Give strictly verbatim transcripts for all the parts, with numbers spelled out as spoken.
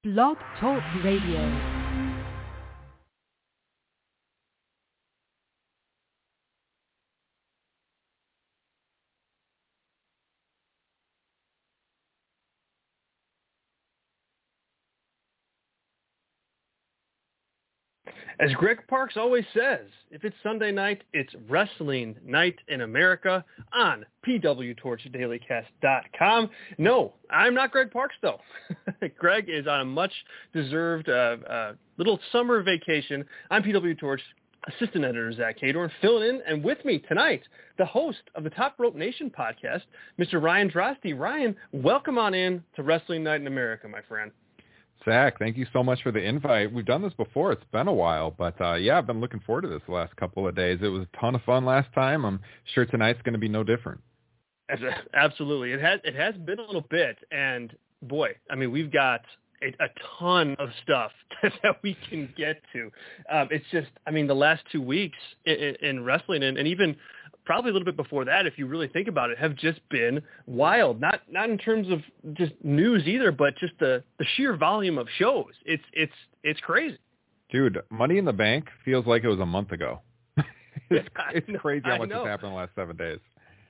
Blog Talk Radio. As Greg Parks always says, if it's Sunday night, it's wrestling night in America on P W Torch Daily Cast dot com. No, I'm not Greg Parks, though. Greg is on a much-deserved uh, uh, little summer vacation. I'm P W Torch assistant editor Zach Cadorn, filling in, and with me tonight, the host of the Top Rope Nation podcast, Mister Ryan Drosty. Ryan, welcome on in to Wrestling Night in America, my friend. Zach, thank you so much for the invite. We've done this before. It's been a while, but uh, yeah, I've been looking forward to this the last couple of days. It was a ton of fun last time. I'm sure tonight's going to be no different. Absolutely. It has, it has been a little bit, and boy, I mean, we've got a, a ton of stuff that we can get to. Um, it's just, I mean, the last two weeks in, in wrestling and, and even probably a little bit before that, if you really think about it, have just been wild. Not not in terms of just news either, but just the, the sheer volume of shows. It's it's it's crazy. Dude, Money in the Bank feels like it was a month ago. it's it's know, crazy how much has happened in the last seven days.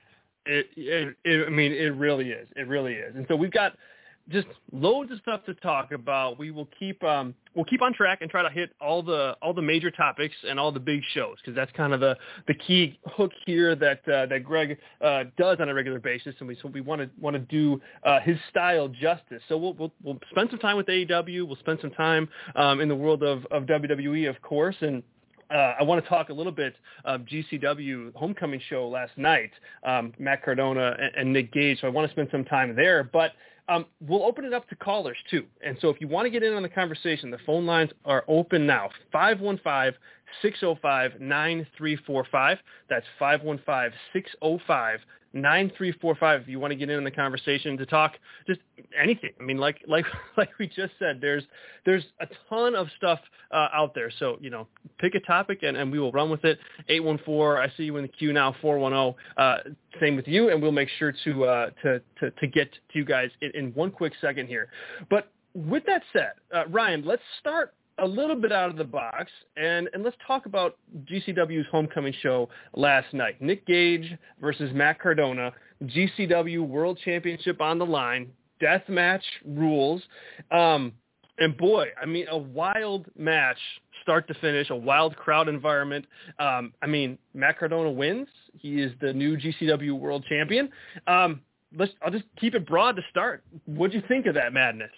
It, it, it I mean, it really is. It really is. And so we've got just loads of stuff to talk about. We will keep um, we'll keep on track and try to hit all the all the major topics and all the big shows, because that's kind of the, the key hook here that uh, that Greg uh, does on a regular basis, and we so we want to want to do uh, his style justice. So we'll, we'll we'll spend some time with A E W. We'll spend some time um, in the world of, of W W E, of course, and. Uh, I want to talk a little bit of G C W homecoming show last night, um, Matt Cardona and, and Nick Gage. So I want to spend some time there, but um, we'll open it up to callers too. And so if you want to get in on the conversation, the phone lines are open now. five one five, six oh five, nine three four five. That's five one five, six oh five, nine three four five. If you want to get in on the conversation to talk just anything. I mean, like like like we just said, there's there's a ton of stuff uh, out there. So, you know, pick a topic and, and we will run with it. eight one four, I see you in the queue now, four one zero. Uh, same with you, and we'll make sure to uh, to, to to get to you guys in, in one quick second here. But with that said, uh, Ryan, let's start a little bit out of the box, and, and let's talk about G C W's homecoming show last night. Nick Gage versus Matt Cardona, G C W World Championship on the line, deathmatch rules. Um, and boy, I mean, a wild match, start to finish, a wild crowd environment. Um, I mean, Matt Cardona wins. He is the new G C W World Champion. Um, let's, I'll just keep it broad to start. What'd you think of that madness?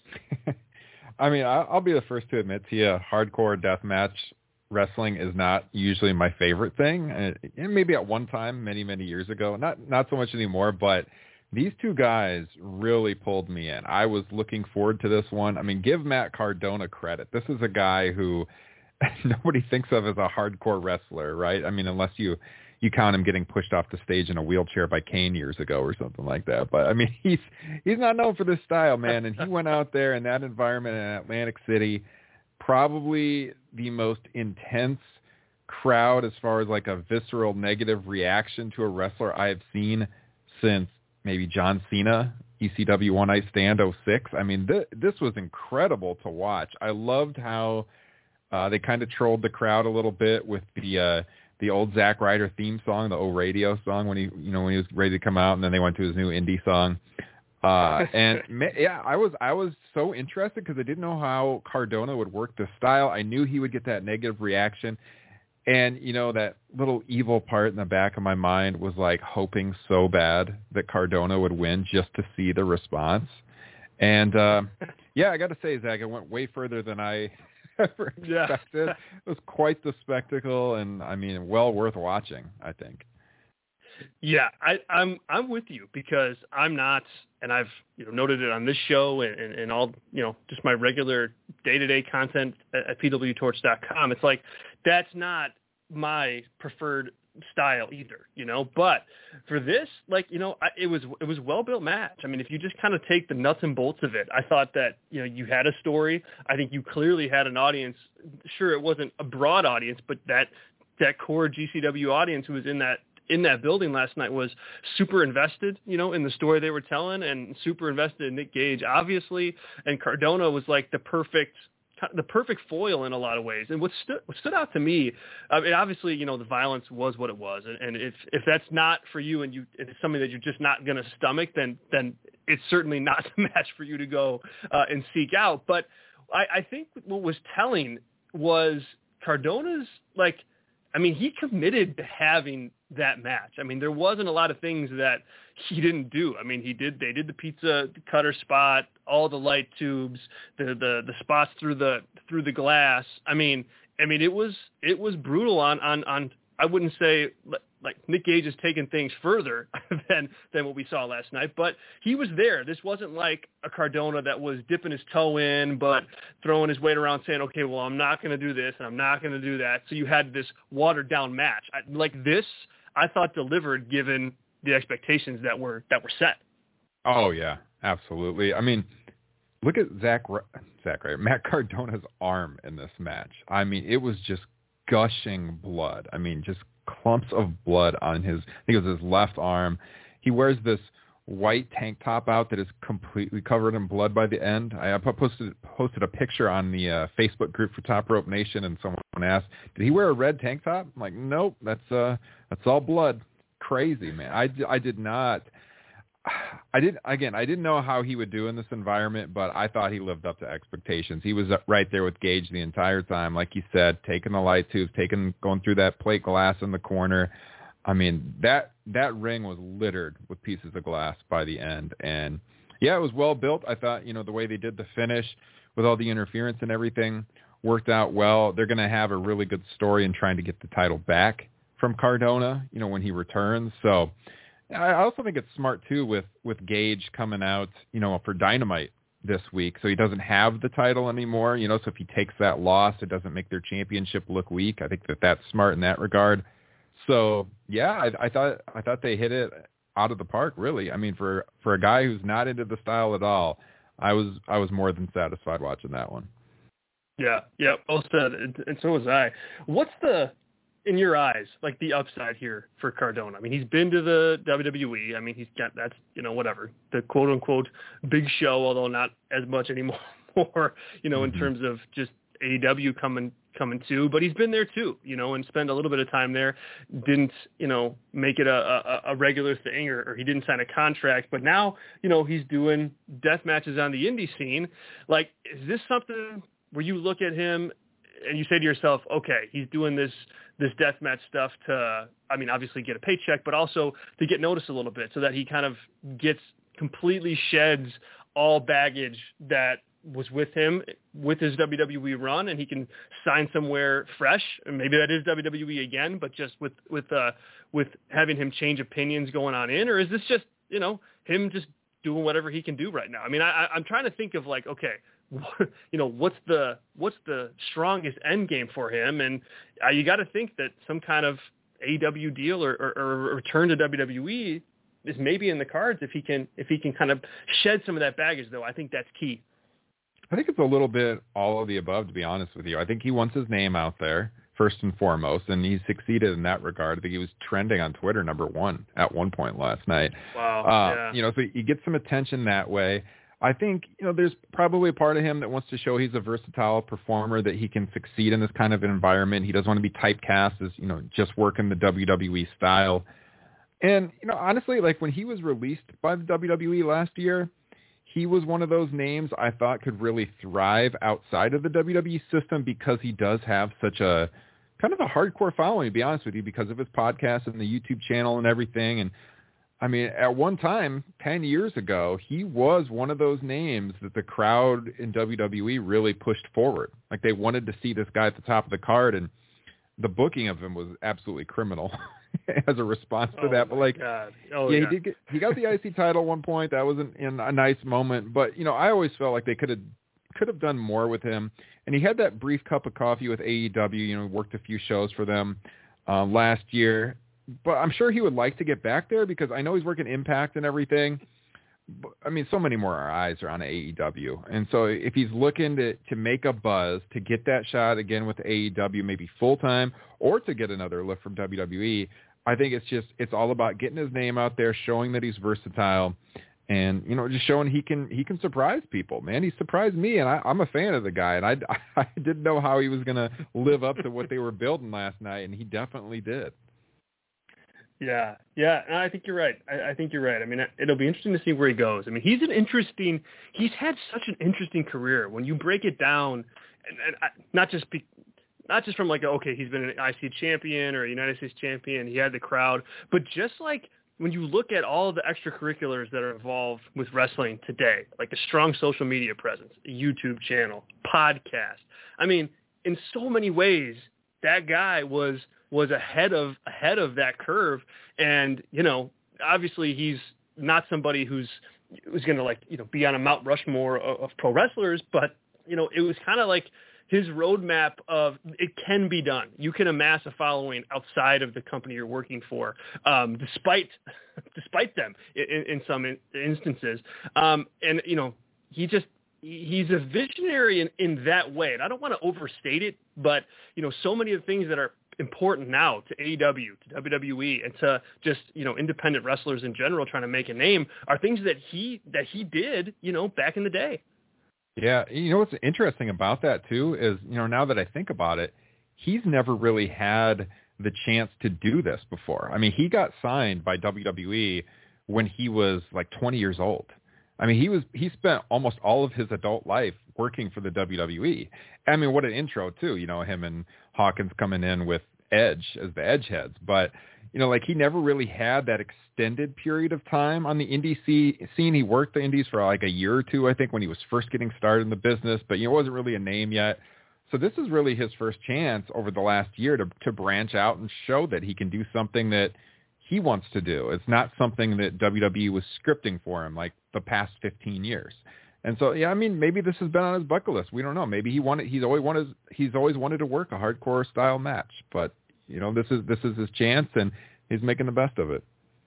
I mean, I'll be the first to admit to you, hardcore deathmatch wrestling is not usually my favorite thing. And maybe at one time, many, many years ago, not not so much anymore, but these two guys really pulled me in. I was looking forward to this one. I mean, give Matt Cardona credit. This is a guy who nobody thinks of as a hardcore wrestler, right? I mean, unless you... you count him getting pushed off the stage in a wheelchair by Kane years ago or something like that. But I mean, he's, he's not known for this style, man. And he went out there in that environment in Atlantic City, probably the most intense crowd as far as like a visceral negative reaction to a wrestler I have seen since maybe John Cena, E C W One Night Stand oh six. I mean, th- this was incredible to watch. I loved how uh, they kind of trolled the crowd a little bit with the, uh, the old Zack Ryder theme song, the old radio song when he, you know, when he was ready to come out, and then they went to his new indie song. Uh, and yeah, I was, I was so interested because I didn't know how Cardona would work the style. I knew he would get that negative reaction. And, you know, that little evil part in the back of my mind was like hoping so bad that Cardona would win just to see the response. And, uh, yeah, I got to say, Zach, it went way further than I ever expected. Yeah. It was quite the spectacle, and I mean, well worth watching, I think. Yeah, I, I'm I'm with you, because I'm not, and I've you know noted it on this show and, and, and all you know just my regular day to day content at, at P W Torch dot com. It's like that's not my preferred style either, you know. But for this, like you know, I, it was it was well built match. I mean, if you just kind of take the nuts and bolts of it, I thought that you know you had a story. I think you clearly had an audience. Sure, it wasn't a broad audience, but that that core G C W audience who was in that in that building last night was super invested, you know, in the story they were telling, and super invested in Nick Gage, obviously. And Cardona was like the perfect, the perfect foil in a lot of ways. And what stood, what stood out to me, I mean, obviously, you know, the violence was what it was. And, and if, if that's not for you and you, it's something that you're just not going to stomach, then, then it's certainly not the match for you to go uh, and seek out. But I, I think what was telling was Cardona's, like, I mean, he committed to having that match. I mean, there wasn't a lot of things that he didn't do. I mean, he did, they did the pizza cutter spot, all the light tubes, the, the, the spots through the, through the glass. I mean, I mean, it was, it was brutal on, on, on, I wouldn't say like Nick Gage has taken things further than, than what we saw last night, but he was there. This wasn't like a Cardona that was dipping his toe in, but throwing his weight around saying, okay, well, I'm not going to do this and I'm not going to do that. So you had this watered down match. I, like this, I thought delivered given the expectations that were, that were set. Oh yeah, absolutely. I mean, look at Zach, Zach, right? Matt Cardona's arm in this match. I mean, it was just gushing blood. I mean, just clumps of blood on his, I think it was his left arm. He wears this white tank top out that is completely covered in blood by the end. I posted posted a picture on the uh, Facebook group for Top Rope Nation, and someone asked, did he wear a red tank top? I'm like, nope, that's uh, that's all blood. Crazy, man. I, I did not. I didn't, again, I didn't know how he would do in this environment, but I thought he lived up to expectations. He was right there with Gage the entire time, like you said, taking the light tubes, taking, going through that plate glass in the corner. I mean, that, that ring was littered with pieces of glass by the end. And yeah, it was well built. I thought, you know, the way they did the finish with all the interference and everything worked out well. They're going to have a really good story in trying to get the title back from Cardona, you know, when he returns. So, I also think it's smart, too, with, with Gage coming out, you know, for Dynamite this week. So he doesn't have the title anymore, you know, so if he takes that loss, it doesn't make their championship look weak. I think that that's smart in that regard. So, yeah, I, I thought I thought they hit it out of the park, really. I mean, for, for a guy who's not into the style at all, I was I was more than satisfied watching that one. Yeah, yeah, well said, and, and so was I. What's the... in your eyes, like the upside here for Cardona? I mean, he's been to the W W E. I mean, he's got, that's, you know, whatever, the quote unquote big show, although not as much anymore, you know, mm-hmm. in terms of just A E W coming, coming to, but he's been there too, you know, and spend a little bit of time there. Didn't, you know, make it a, a, a regular thing, or, or he didn't sign a contract, but now, you know, he's doing death matches on the indie scene. Like, is this something where you look at him and you say to yourself, okay, he's doing this, this deathmatch stuff to, I mean, obviously get a paycheck, but also to get noticed a little bit, so that he kind of gets completely sheds all baggage that was with him with his W W E run, and he can sign somewhere fresh, and maybe that is W W E again, but just with, with, uh, with having him change opinions going on in, or is this just, you know, him just doing whatever he can do right now? I mean, I, I'm trying to think of like, okay, you know, what's the what's the strongest end game for him, and uh, you got to think that some kind of A E W deal or, or, or return to W W E is maybe in the cards if he can if he can kind of shed some of that baggage. Though I think that's key. I think it's a little bit all of the above, to be honest with you. I think he wants his name out there first and foremost, and he's succeeded in that regard. I think he was trending on Twitter number one at one point last night. Wow. Uh, yeah. You know, so he gets some attention that way. I think, you know, there's probably a part of him that wants to show he's a versatile performer, that he can succeed in this kind of environment. He doesn't want to be typecast as, you know, just working the W W E style. And, you know, honestly, like when he was released by the W W E last year, he was one of those names I thought could really thrive outside of the W W E system, because he does have such a kind of a hardcore following, to be honest with you, because of his podcast and the YouTube channel and everything. And I mean, at one time, ten years ago, he was one of those names that the crowd in W W E really pushed forward. Like, they wanted to see this guy at the top of the card, and the booking of him was absolutely criminal as a response to oh that. But like, oh, yeah, yeah, he did get, he got the I C title at one point. That was an, in a nice moment. But, you know, I always felt like they could have could have done more with him. And he had that brief cup of coffee with A E W, you know, worked a few shows for them uh, last year. But I'm sure he would like to get back there, because I know he's working Impact and everything. But, I mean, so many more eyes are on A E W. And so if he's looking to, to make a buzz, to get that shot again with A E W, maybe full-time, or to get another lift from W W E, I think it's just it's all about getting his name out there, showing that he's versatile, and you know, just showing he can he can surprise people. Man, he surprised me, and I, I'm a fan of the guy, and I I didn't know how he was going to live up to what they were building last night, and he definitely did. Yeah, yeah, and I think you're right. I, I think you're right. I mean, it'll be interesting to see where he goes. I mean, he's an interesting. He's had such an interesting career when you break it down, and, and I, not just be, not just from like, okay, he's been an I C champion or a United States champion. He had the crowd, but just like when you look at all of the extracurriculars that are involved with wrestling today, like a strong social media presence, a YouTube channel, podcast. I mean, in so many ways, that guy was. was ahead of ahead of that curve. And, you know, obviously he's not somebody who's who's going to like, you know, be on a Mount Rushmore of, of pro wrestlers, but, you know, it was kind of like his roadmap of it can be done. You can amass a following outside of the company you're working for, um, despite, despite them in, in some in, instances. Um, and, you know, he just, he's a visionary in, in that way. And I don't want to overstate it, but, you know, so many of the things that are important now to A E W, to W W E, and to just, you know, independent wrestlers in general trying to make a name are things that he that he did, you know, back in the day. Yeah, you know what's interesting about that too is, you know, now that I think about it, he's never really had the chance to do this before. I mean, he got signed by W W E when he was like twenty years old. I mean, he was he spent almost all of his adult life working for the W W E. I mean, what an intro too, you know, him and Hawkins coming in with Edge as the Edge heads. But, you know, like he never really had that extended period of time on the indie scene. He worked the indies for like a year or two, I think, when he was first getting started in the business, but, you know, wasn't really a name yet. So this is really his first chance over the last year to to branch out and show that he can do something that he wants to do. It's not something that W W E was scripting for him like the past fifteen years. And so, yeah, I mean, maybe this has been on his bucket list. We don't know. Maybe he wanted, he's always wanted, he's always wanted to work a hardcore style match, but you know, this is, this is his chance and he's making the best of it.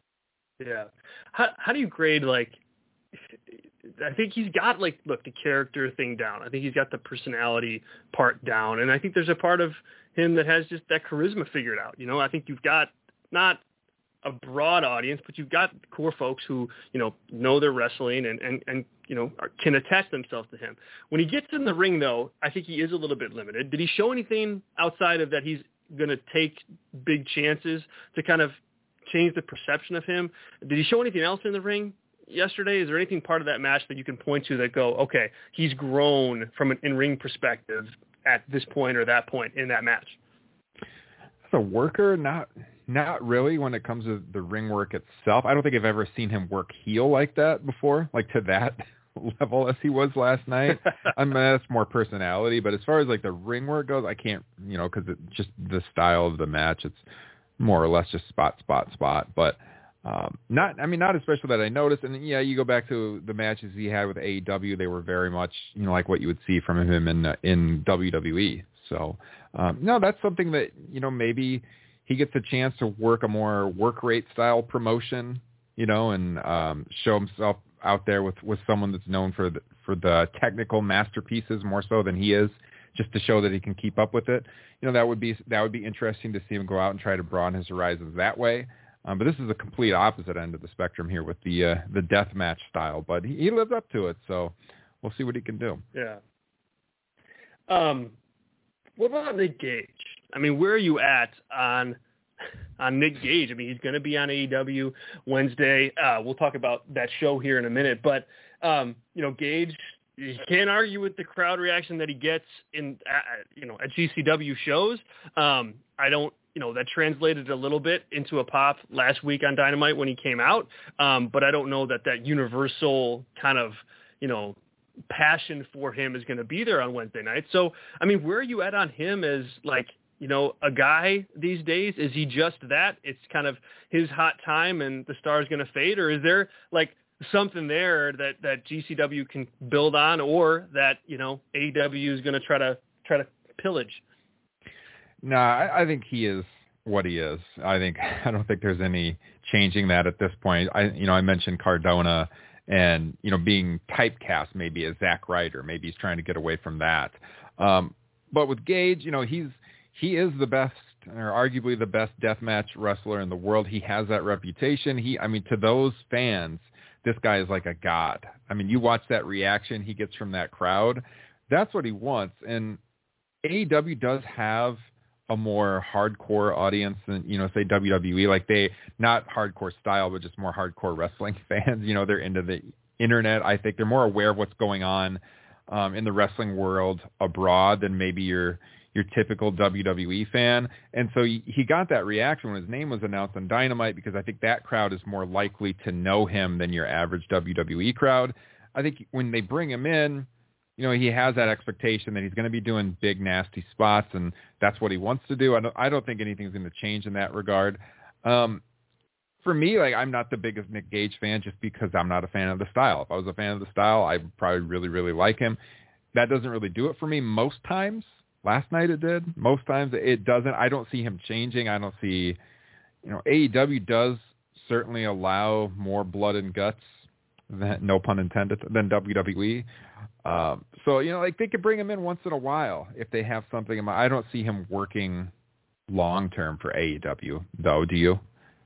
Yeah. How, how do you grade, like, I think he's got like, look, the character thing down. I think he's got the personality part down. And I think there's a part of him that has just that charisma figured out. You know, I think you've got not a broad audience, but you've got core folks who, you know, know their wrestling and, and, and, you know, are, can attach themselves to him. When he gets in the ring, though, I think he is a little bit limited. Did he show anything outside of that he's going to take big chances to kind of change the perception of him? Did he show anything else in the ring yesterday? Is there anything part of that match that you can point to that go, okay, he's grown from an in-ring perspective at this point or that point in that match? As a worker, not not really when it comes to the ring work itself. I don't think I've ever seen him work heel like that before, like to that level as he was last night. I mean, that's more personality, but as far as like the ring work goes, I can't, you know, because it's just the style of the match. It's more or less just spot, spot, spot. But um, not, I mean, not especially that I noticed. And yeah, you go back to the matches he had with A E W, they were very much, you know, like what you would see from him in uh, in W W E. So um, no, that's something that, you know, maybe he gets a chance to work a more work rate style promotion, you know, and um, show himself out there with, with someone that's known for the, for the technical masterpieces more so than he is, just to show that he can keep up with it. You know, that would be, that would be interesting to see him go out and try to broaden his horizons that way. Um, but this is a complete opposite end of the spectrum here with the, uh, the death match style, but he, he lives up to it. So we'll see what he can do. Yeah. Um, what about Nick Gage? I mean, where are you at on on Nick Gage? I mean, he's going to be on A E W Wednesday. Uh, we'll talk about that show here in a minute. But, um, you know, Gage, you can't argue with the crowd reaction that he gets in, uh, you know, at G C W shows. Um, I don't, you know, that translated a little bit into a pop last week on Dynamite when he came out. Um, but I don't know that that universal kind of, you know, passion for him is going to be there on Wednesday night. So, I mean, where are you at on him as, like, you know, a guy these days? Is he just that? It's kind of his hot time and the star is going to fade? Or is there, like, something there that, that G C W can build on, or that, you know, A E W is going to try to try to pillage? No, I, I think he is what he is. I think I don't think there's any changing that at this point. I, you know, I mentioned Cardona and, you know, being typecast maybe as Zack Ryder. Maybe he's trying to get away from that. Um, but with Gage, you know, he's he is the best or arguably the best deathmatch wrestler in the world. He has that reputation. He, I mean, to those fans, this guy is like a god. I mean, you watch that reaction he gets from that crowd. That's what he wants. And A E W does have a more hardcore audience than, you know, say W W E. Like they, not hardcore style, but just more hardcore wrestling fans. You know, they're into the internet. I think they're more aware of what's going on um, in the wrestling world abroad than maybe your your typical W W E fan. And so he, he got that reaction when his name was announced on Dynamite, because I think that crowd is more likely to know him than your average W W E crowd. I think when they bring him in, you know, he has that expectation that he's going to be doing big, nasty spots, and that's what he wants to do. I don't, I don't think anything's going to change in that regard. Um, for me, like, I'm not the biggest Nick Gage fan just because I'm not a fan of the style. If I was a fan of the style, I would probably really, really like him. That doesn't really do it for me most times. Last night it did. Most times it doesn't. I don't see him changing. I don't see, you know, A E W does certainly allow more blood and guts, than, no pun intended, than W W E. Um, so, you know, like they could bring him in once in a while if they have something in mind. I don't see him working long-term for A E W, though. Do you?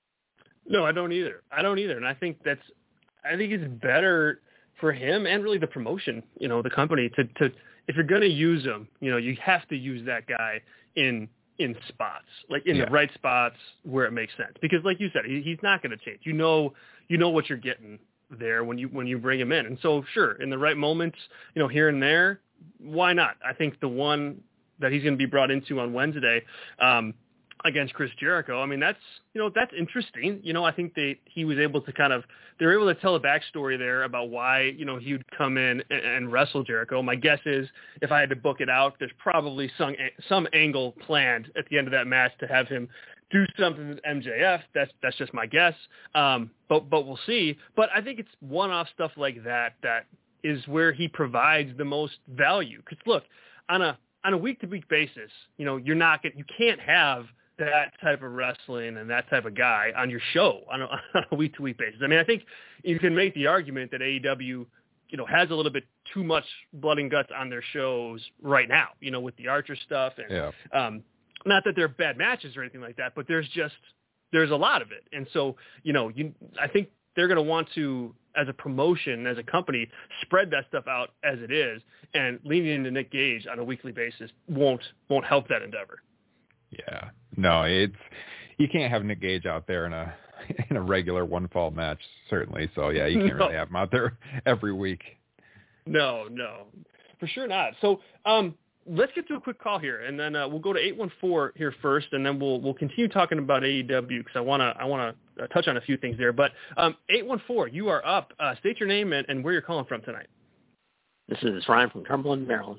No, I don't either. I don't either. And I think that's, I think it's better for him and really the promotion, you know, the company to, to, if you're going to use him, you know, you have to use that guy in, in spots, like in yeah. the right spots where it makes sense. Because like you said, he, he's not going to change. You know, you know what you're getting there when you, when you bring him in. And so sure, in the right moments, you know, here and there, why not? I think the one that he's going to be brought into on Wednesday, um, against Chris Jericho, I mean, that's, you know, that's interesting. You know, I think they, he was able to kind of, they were able to tell a backstory there about why, you know, he would come in and, and wrestle Jericho. My guess is if I had to book it out, there's probably some, some angle planned at the end of that match to have him do something with M J F. That's, that's just my guess. Um, but, but we'll see. But I think it's one-off stuff like that, that is where he provides the most value. Cause look, on a, on a week-to-week basis, you know, you're not going, you can't have that type of wrestling and that type of guy on your show on a, on a week-to-week basis. I mean, I think you can make the argument that A E W, you know, has a little bit too much blood and guts on their shows right now, you know, with the Archer stuff. And yeah. um, not that they're bad matches or anything like that, but there's just, there's a lot of it. And so, you know, you, I think they're going to want to, as a promotion, as a company, spread that stuff out as it is, and leaning into Nick Gage on a weekly basis won't, won't help that endeavor. Yeah, no, it's, you can't have Nick Gage out there in a in a regular one fall match, certainly. So yeah, you can't no. really have him out there every week. No, no, for sure not. So um, let's get to a quick call here, and then uh, we'll go to eight one four here first, and then we'll we'll continue talking about A E W because I wanna I wanna uh, touch on a few things there. But um, eight one four, you are up. Uh, state your name and, and where you're calling from tonight. This is Ryan from Cumberland, Maryland.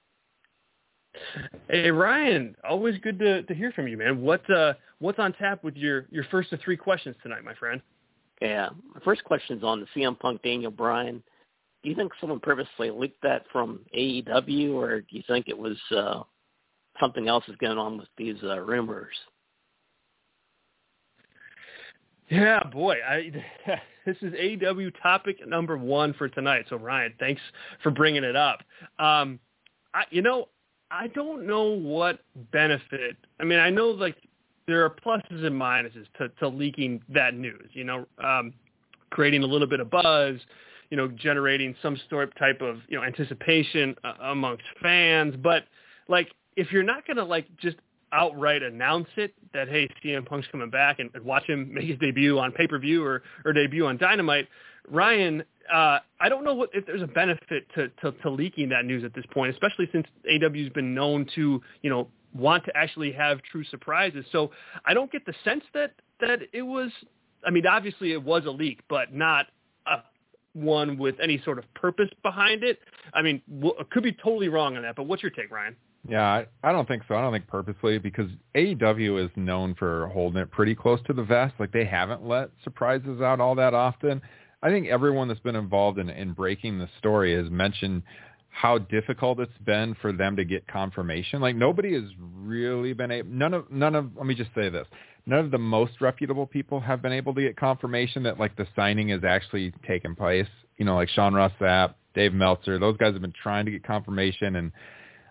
Hey Ryan, always good to, to hear from you, man. What uh, what's on tap with your, your first of three questions tonight, my friend? Yeah, my first question is on the C M Punk Daniel Bryan. Do you think someone purposely leaked that from A E W, or do you think it was uh, something else is going on with these uh, rumors? Yeah, boy, I, this is A E W topic number one for tonight. So Ryan, thanks for bringing it up. Um, I, you know. I don't know what benefit. I mean, I know like there are pluses and minuses to, to leaking that news, you know, um, creating a little bit of buzz, you know, generating some sort of type of, you know, anticipation uh, amongst fans. But like, if you're not going to like just outright announce it that, hey, C M Punk's coming back and, and watch him make his debut on pay-per-view or, or debut on Dynamite, Ryan, uh, I don't know what, if there's a benefit to, to, to leaking that news at this point, especially since A E W's been known to, you know, want to actually have true surprises. So I don't get the sense that, that it was, I mean, obviously it was a leak, but not a one with any sort of purpose behind it. I mean, w- could be totally wrong on that, but what's your take, Ryan? Yeah, I, I don't think so. I don't think purposely, because A E W is known for holding it pretty close to the vest. Like, they haven't let surprises out all that often. I think everyone that's been involved in, in breaking the story has mentioned how difficult it's been for them to get confirmation. Like, nobody has really been able, none of, none of, let me just say this, none of the most reputable people have been able to get confirmation that, like, the signing is actually taking place. You know, like Sean Ross Sapp, Dave Meltzer, those guys have been trying to get confirmation, and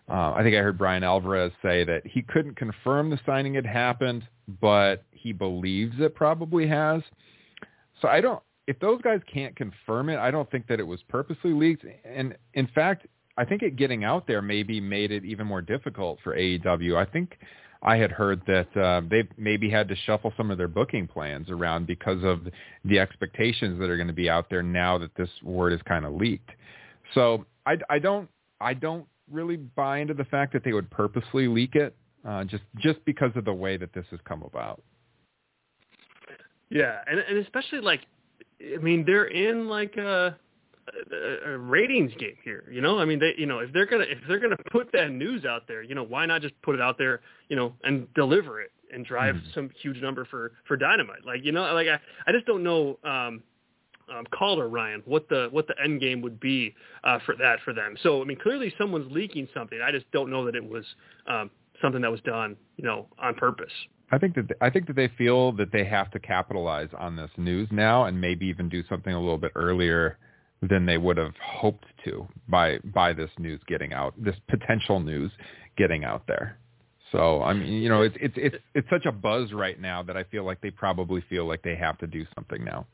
Uh, I think I heard Brian Alvarez say that he couldn't confirm the signing had happened, but he believes it probably has. So I don't, if those guys can't confirm it, I don't think that it was purposely leaked. And in fact, I think it getting out there maybe made it even more difficult for A E W. I think I had heard that uh, they maybe had to shuffle some of their booking plans around because of the expectations that are going to be out there now that this word is kind of leaked. So I, I don't, I don't really buy into the fact that they would purposely leak it, uh, just just because of the way that this has come about. Yeah, and and especially like, I mean, they're in like a, a, a ratings game here. You know, I mean, they, you know, if they're gonna if they're gonna put that news out there, you know, why not just put it out there, you know, and deliver it and drive mm-hmm. some huge number for for Dynamite? Like, you know, like I, I just don't know. Um, Um, Calder, Ryan, what the what the end game would be uh, for that for them. So I mean, clearly someone's leaking something. I just don't know that it was um, something that was done, you know, on purpose. I think that I think that they feel that they have to capitalize on this news now, and maybe even do something a little bit earlier than they would have hoped to by by this news getting out, this potential news getting out there. So I mean, you know, it's it's it's it's such a buzz right now that I feel like they probably feel like they have to do something now.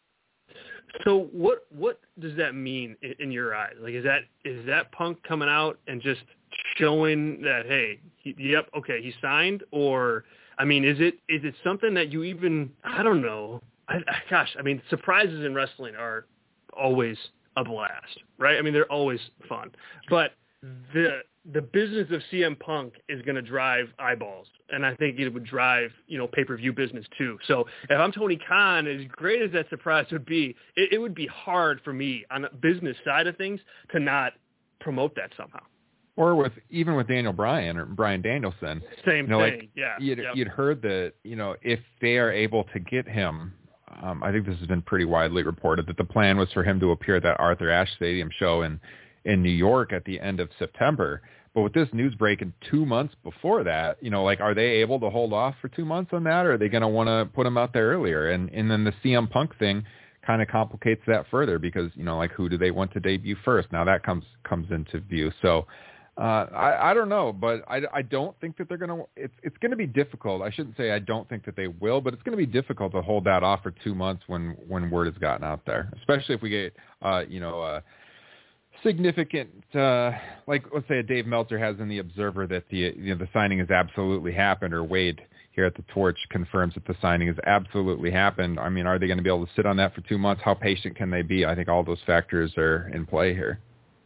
So what what does that mean in, in your eyes? Like, is that is that Punk coming out and just showing that, hey, he, yep, okay, he signed? Or, I mean, is it is it something that you even, I don't know. I, I, gosh, I mean, surprises in wrestling are always a blast, right? I mean, they're always fun. But the the business of C M Punk is going to drive eyeballs, and I think it would drive, you know, pay-per-view business too. So if I'm Tony Khan, as great as that surprise would be, it, it would be hard for me on the business side of things to not promote that somehow. Or with even with Daniel Bryan or Bryan Danielson, same you know, thing. Like, yeah, you'd, yep. you'd heard that, you know, if they are able to get him, um, I think this has been pretty widely reported that the plan was for him to appear at that Arthur Ashe Stadium show in in New York at the end of September. But with this news breaking two months before that, you know, like, are they able to hold off for two months on that, or are they going to want to put him out there earlier? And and then the C M Punk thing kind of complicates that further because, you know, like, who do they want to debut first? Now that comes comes into view. So uh, I, I don't know, but I, I don't think that they're going to – it's it's going to be difficult. I shouldn't say I don't think that they will, but it's going to be difficult to hold that off for two months when, when word has gotten out there, especially if we get, uh, you know, uh, significant, uh, like let's say a Dave Meltzer has in the Observer that the you know the signing has absolutely happened, or Wade here at the Torch confirms that the signing has absolutely happened. I mean, are they going to be able to sit on that for two months? How patient can they be? I think all those factors are in play here.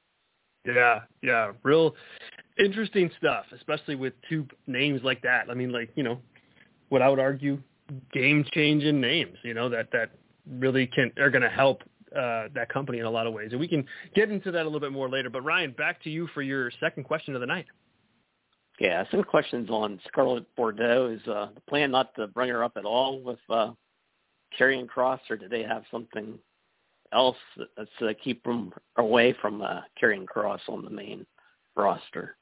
Yeah, yeah, real interesting stuff, especially with two names like that. I mean, like, you know, what I would argue, game-changing names, you know, that that really can are going to help Uh, that company in a lot of ways. And we can get into that a little bit more later. But Ryan, back to you for your second question of the night. Yeah, some questions on Scarlett Bordeaux. Is uh, the plan not to bring her up at all with uh, Karrion Kross, or do they have something else that's to uh, keep them away from uh, Karrion Kross on the main roster?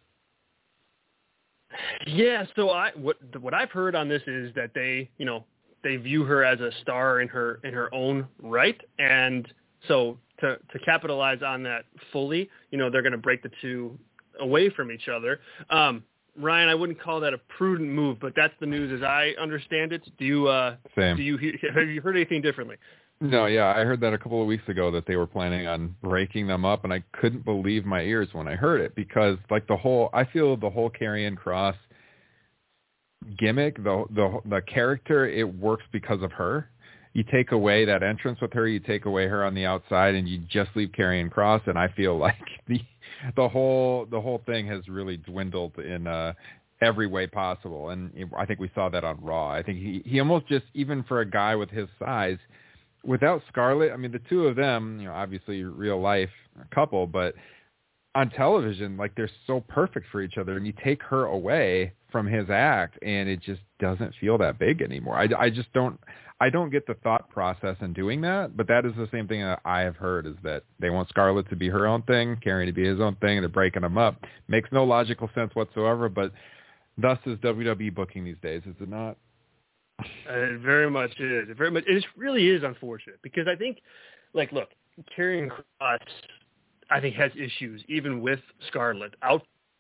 Yeah, so I what what I've heard on this is that they, you know, they view her as a star in her in her own right, and so to to capitalize on that fully, you know, they're going to break the two away from each other. Um, Ryan, I wouldn't call that a prudent move, but that's the news as I understand it. Do you uh, Same. do you have you heard anything differently? No, yeah, I heard that a couple of weeks ago that they were planning on breaking them up, and I couldn't believe my ears when I heard it because, like, the whole I feel the whole Karrion Kross gimmick, the the the character, it works because of her. You take away that entrance with her, you take away her on the outside, and you just leave Karrion Kross, and I feel like the the whole the whole thing has really dwindled in uh, every way possible. And I think we saw that on Raw. I think he he almost just, even for a guy with his size, without Scarlett, I mean, the two of them, you know, obviously real life a couple, but on television, like, they're so perfect for each other, and you take her away from his act, and it just doesn't feel that big anymore. I, I just don't, I don't get the thought process in doing that, but that is the same thing that I have heard, is that they want Scarlett to be her own thing, Karrion to be his own thing, and they're breaking them up. Makes no logical sense whatsoever, but thus is W W E booking these days, is it not? Uh, it very much is. It very much. It really is unfortunate because I think, like, look, Karrion Kross, I think, has issues even with Scarlett out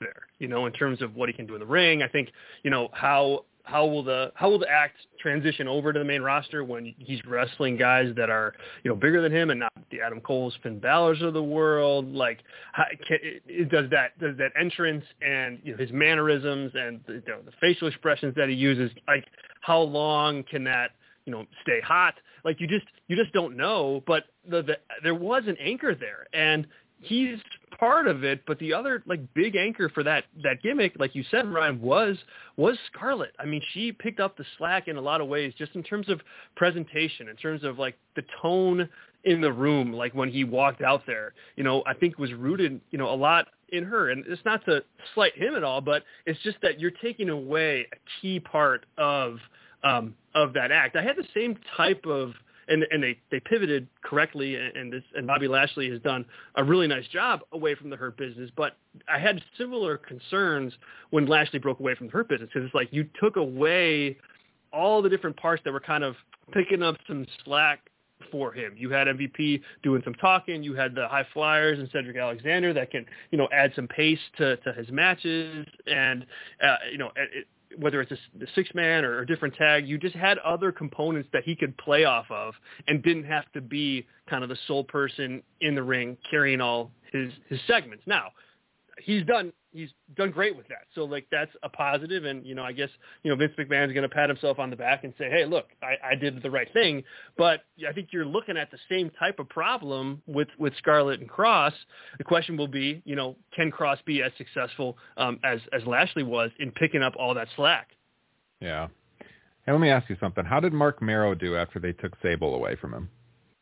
there, you know, in terms of what he can do in the ring. I think, you know, how how will the how will the act transition over to the main roster when he's wrestling guys that are, you know, bigger than him and not the Adam Cole's, Finn Balor's of the world? Like, how, can, it, does that does that entrance and, you know, his mannerisms and the, you know, the facial expressions that he uses, like, how long can that, you know, stay hot? Like, you just you just don't know. But the, the there was an anchor there, and he's part of it, but the other, like, big anchor for that that gimmick, like you said, Ryan, was was Scarlett. I mean, she picked up the slack in a lot of ways, just in terms of presentation, in terms of, like, the tone in the room, like when he walked out there, you know, I think was rooted, you know, a lot in her. And it's not to slight him at all, but it's just that you're taking away a key part of um, of that act. I had the same type of And, and they, they pivoted correctly, and, and this and Bobby Lashley has done a really nice job away from the Hurt Business. But I had similar concerns when Lashley broke away from the Hurt Business, because it's like you took away all the different parts that were kind of picking up some slack for him. You had M V P doing some talking. You had the high flyers and Cedric Alexander that can, you know, add some pace to, to his matches, and uh, you know. It, whether it's a, a six-man or a different tag, you just had other components that he could play off of and didn't have to be kind of the sole person in the ring carrying all his, his segments. Now, he's done he's done great with that. So, like, that's a positive, and, you know, I guess, you know, Vince McMahon's going to pat himself on the back and say, hey, look, I, I did the right thing. But I think you're looking at the same type of problem with, with Scarlett and Cross. The question will be, you know, can Cross be as successful um, as, as Lashley was in picking up all that slack? Yeah. Hey, let me ask you something. How did Mark Marrow do after they took Sable away from him?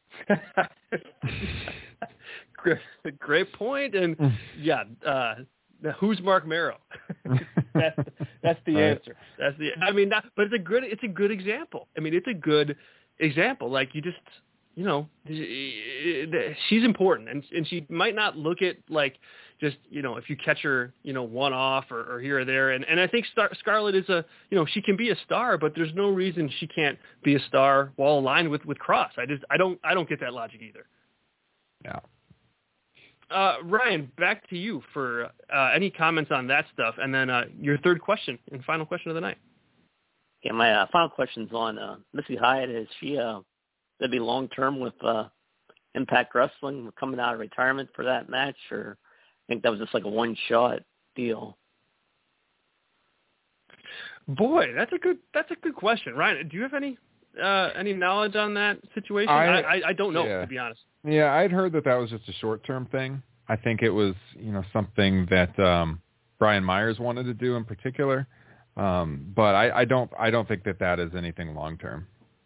great, great point. And, yeah, uh, Now, who's Mark Marrow? that's that's the right. answer. That's the. I mean, not, but it's a good it's a good example. I mean, it's a good example. Like, you just, you know, she's important, and and she might not look at, like, just, you know, if you catch her, you know, one off or, or here or there. And and I think Star, Scarlett is a, you know, she can be a star, but there's no reason she can't be a star while aligned with with Cross. I just I don't I don't get that logic either. Yeah. Uh, Ryan, back to you for uh, any comments on that stuff, and then uh, your third question and final question of the night. Yeah, my uh, final question's on uh, Missy Hyatt. Is she uh, going to be long term with uh, Impact Wrestling? We're coming out of retirement for that match, or I think that was just like a one shot deal. Boy, that's a good that's a good question, Ryan. Do you have any uh, any knowledge on that situation? I I, I don't know, yeah. to be honest. Yeah, I'd heard that that was just a short-term thing. I think it was, you know, something that um, Brian Myers wanted to do in particular. Um, but I, I don't, I don't think that that is anything long-term.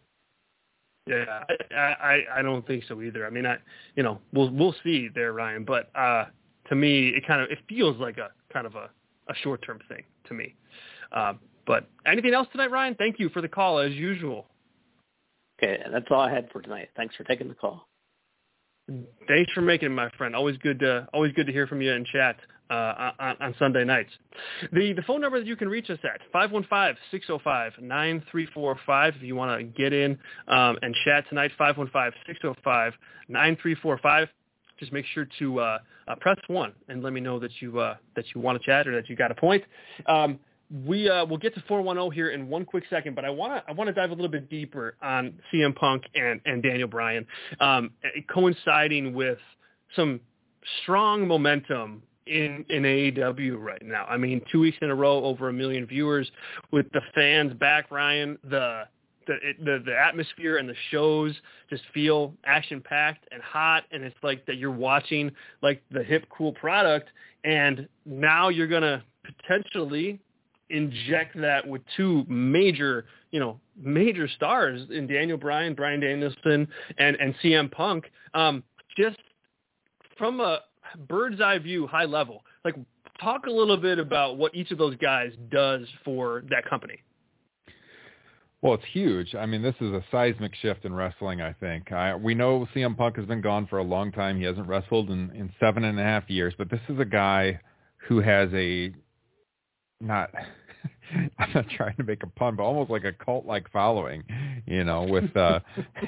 Yeah, I, I, I don't think so either. I mean, I, you know, we'll we'll see there, Ryan. But uh, to me, it kind of it feels like a kind of a, a short-term thing to me. Uh, but anything else tonight, Ryan? Thank you for the call as usual. Okay, that's all I had for tonight. Thanks for taking the call. Thanks for making it, my friend. Always good to always good to hear from you in chat uh, on, on Sunday nights. The the phone number that you can reach us at, five one five, six oh five, nine three four five. If you want to get in um, and chat tonight, five one five, six oh five, nine three four five. Just make sure to uh, uh, press one and let me know that you uh, that you want to chat or that you got a point. Um, We uh, we'll get to four one zero here in one quick second, but I want to I want to dive a little bit deeper on C M Punk and, and Daniel Bryan, um, coinciding with some strong momentum in, in A E W right now. I mean, two weeks in a row, over a million viewers with the fans back. Ryan, the the it, the, the atmosphere and the shows just feel action packed and hot, and it's like that you're watching like the hip cool product, and now you're gonna potentially inject that with two major, you know, major stars in Daniel Bryan, Bryan Danielson, and, and C M Punk. Um, just from a bird's eye view, high level, like, talk a little bit about what each of those guys does for that company. Well, it's huge. I mean, this is a seismic shift in wrestling, I think. I, we know C M Punk has been gone for a long time. He hasn't wrestled in, in seven and a half years, but this is a guy who has a not I'm not trying to make a pun, but almost like a cult-like following, you know, with uh,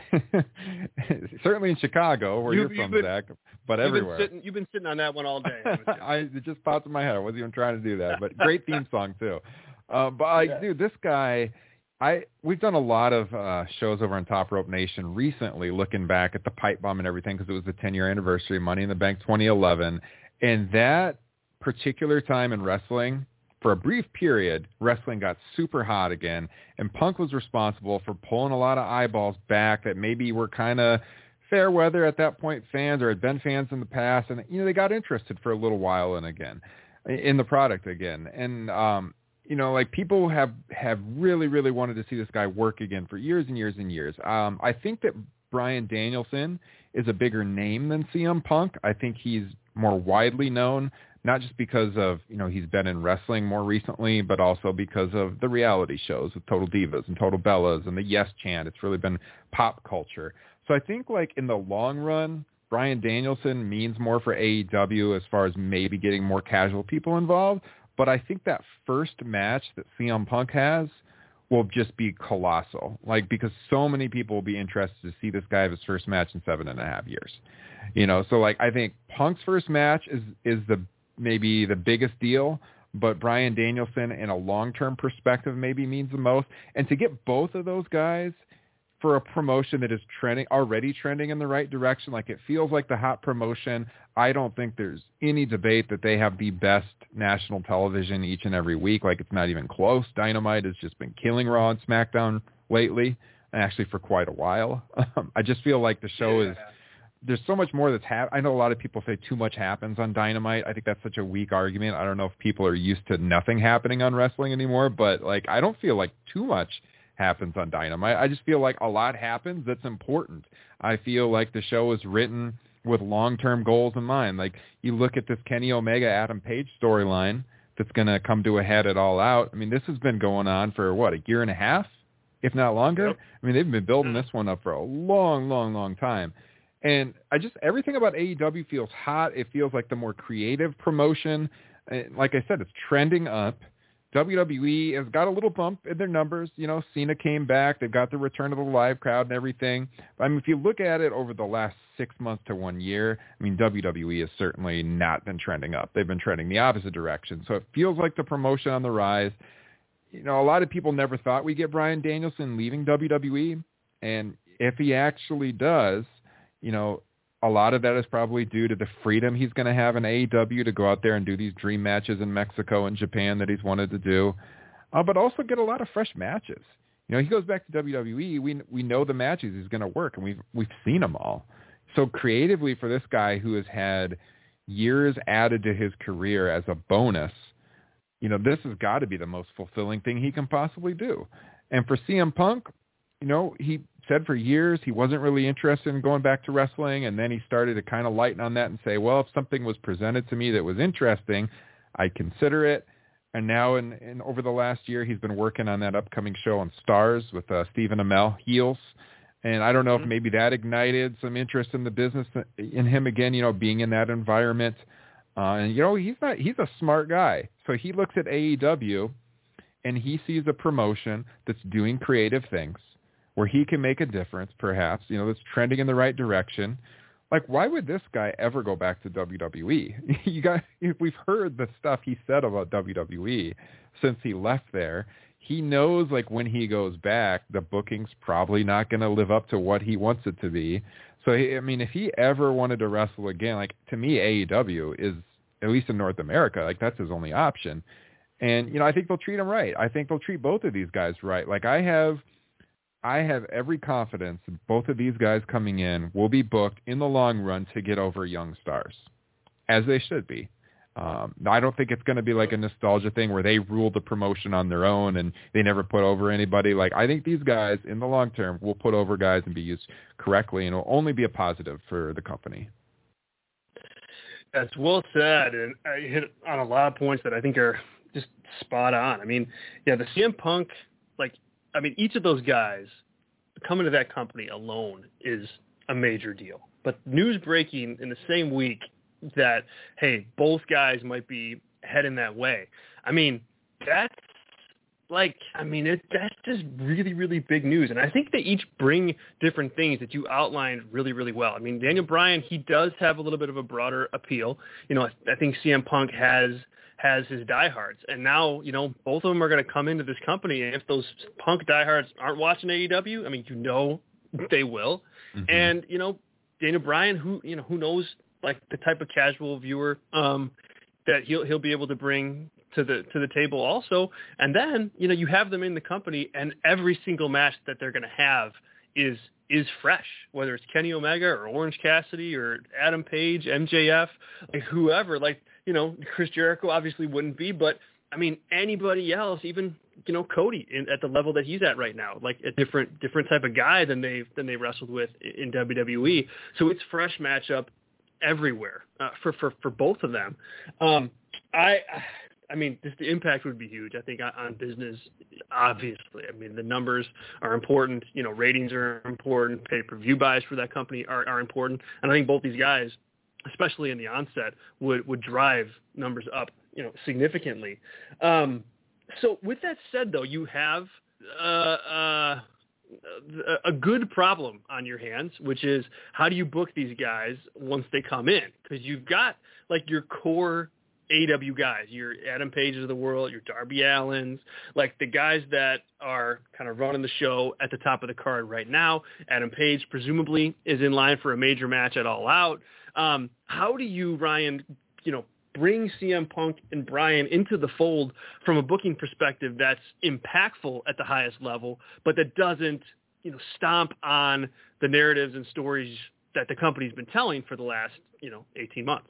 certainly in Chicago where you, you're from, been, Zach, but you've everywhere. Been sitting, you've been sitting on that one all day. I, it just popped in my head. I wasn't even trying to do that, but great theme song too. Uh, but like, yeah. dude, this guy, I we've done a lot of uh, shows over on Top Rope Nation recently, looking back at the pipe bomb and everything because it was the ten-year anniversary, Money in the Bank twenty eleven, and that particular time in wrestling, for a brief period, wrestling got super hot again, and Punk was responsible for pulling a lot of eyeballs back that maybe were kind of fair weather at that point fans or had been fans in the past, and you know they got interested for a little while and again in the product again, and um, you know like people have have really really wanted to see this guy work again for years and years and years. Um, I think that Bryan Danielson is a bigger name than C M Punk. I think he's more widely known, not just because of, you know, he's been in wrestling more recently, but also because of the reality shows with Total Divas and Total Bellas and the Yes Chant. It's really been pop culture. So I think like in the long run, Bryan Danielson means more for A E W as far as maybe getting more casual people involved. But I think that first match that C M Punk has will just be colossal, like because so many people will be interested to see this guy have his first match in seven and a half years. You know, so like I think Punk's first match is is the maybe the biggest deal, but Bryan Danielson in a long-term perspective maybe means the most. And to get both of those guys for a promotion that is trending, already trending in the right direction, like it feels like the hot promotion. I don't think there's any debate that they have the best national television each and every week. Like it's not even close. Dynamite has just been killing Raw and SmackDown lately, and actually for quite a while. Um, I just feel like the show yeah. is, there's so much more that's happened. I know a lot of people say too much happens on Dynamite. I think that's such a weak argument. I don't know if people are used to nothing happening on wrestling anymore, but like I don't feel like too much happens on Dynamite. I just feel like a lot happens that's important. I feel like the show is written with long-term goals in mind. Like you look at this Kenny Omega Adam Page storyline that's going to come to a head at All Out. I mean, this has been going on for what, a year and a half, if not longer. Yep. I mean, they've been building this one up for a long, long, long time. And I just, everything about A E W feels hot. It feels like the more creative promotion. Like I said, it's trending up. W W E has got a little bump in their numbers. You know, Cena came back. They've got the return of the live crowd and everything. But, I mean, if you look at it over the last six months to one year, I mean, W W E has certainly not been trending up. They've been trending the opposite direction. So it feels like the promotion on the rise. You know, a lot of people never thought we'd get Bryan Danielson leaving W W E. And if he actually does, you know, a lot of that is probably due to the freedom he's going to have in A E W to go out there and do these dream matches in Mexico and Japan that he's wanted to do, uh, but also get a lot of fresh matches. You know, he goes back to W W E. We we know the matches he's going to work, and we've we've seen them all. So creatively, for this guy who has had years added to his career as a bonus, you know, this has got to be the most fulfilling thing he can possibly do. And for C M Punk, you know, he said for years he wasn't really interested in going back to wrestling, and then he started to kind of lighten on that and say, well, if something was presented to me that was interesting, I'd consider it. And now in, in over the last year, he's been working on that upcoming show on Stars with uh, Stephen Amell, Heels. And I don't know mm-hmm. if maybe that ignited some interest in the business in him again, you know, being in that environment. Uh, and, you know, he's not, he's a smart guy. So he looks at A E W and he sees a promotion that's doing creative things, where he can make a difference, perhaps, you know, that's trending in the right direction. Like, why would this guy ever go back to W W E? You got, we've heard the stuff he said about W W E since he left there. He knows, like, when he goes back, the booking's probably not going to live up to what he wants it to be. So, I mean, if he ever wanted to wrestle again, like, to me, A E W is, at least in North America, like, that's his only option. And, you know, I think they'll treat him right. I think they'll treat both of these guys right. Like, I have... I have every confidence that both of these guys coming in will be booked in the long run to get over young stars, as they should be. Um, I don't think it's going to be like a nostalgia thing where they rule the promotion on their own and they never put over anybody. Like, I think these guys in the long term will put over guys and be used correctly, and it will only be a positive for the company. That's well said, and I hit on a lot of points that I think are just spot on. I mean, yeah, the C M Punk, like, I mean, each of those guys coming to that company alone is a major deal. But news breaking in the same week that, hey, both guys might be heading that way. I mean, that's like, I mean, it, that's just really, really big news. And I think they each bring different things that you outlined really, really well. I mean, Daniel Bryan, he does have a little bit of a broader appeal. You know, I, I think C M Punk has has his diehards. And now, you know, both of them are going to come into this company. And if those Punk diehards aren't watching A E W, I mean, you know they will. Mm-hmm. And, you know, Daniel Bryan, who, you know, who knows, like, the type of casual viewer um, that he'll he'll be able to bring to the to the table also. And then, you know, you have them in the company, and every single match that they're going to have is is fresh, whether it's Kenny Omega or Orange Cassidy or Adam Page, M J F, like whoever, like, you know, Chris Jericho obviously wouldn't be, but I mean, anybody else, even, you know, Cody in, at the level that he's at right now, like a different different type of guy than they than they wrestled with in W W E. So it's fresh matchup everywhere uh, for, for, for both of them. Um, I, I mean, just the impact would be huge, I think, on, on business, obviously. I mean, the numbers are important. You know, ratings are important. Pay-per-view buys for that company are, are important. And I think both these guys, especially in the onset, would, would drive numbers up, you know, significantly. Um, so with that said, though, you have uh, uh, a good problem on your hands, which is how do you book these guys once they come in? Because you've got, like, your core A E W guys, your Adam Pages of the world, your Darby Allins, like the guys that are kind of running the show at the top of the card right now. Adam Page presumably is in line for a major match at All Out. Um, how do you, Ryan, you know, bring C M Punk and Bryan into the fold from a booking perspective that's impactful at the highest level, but that doesn't, you know, stomp on the narratives and stories that the company's been telling for the last, you know, eighteen months?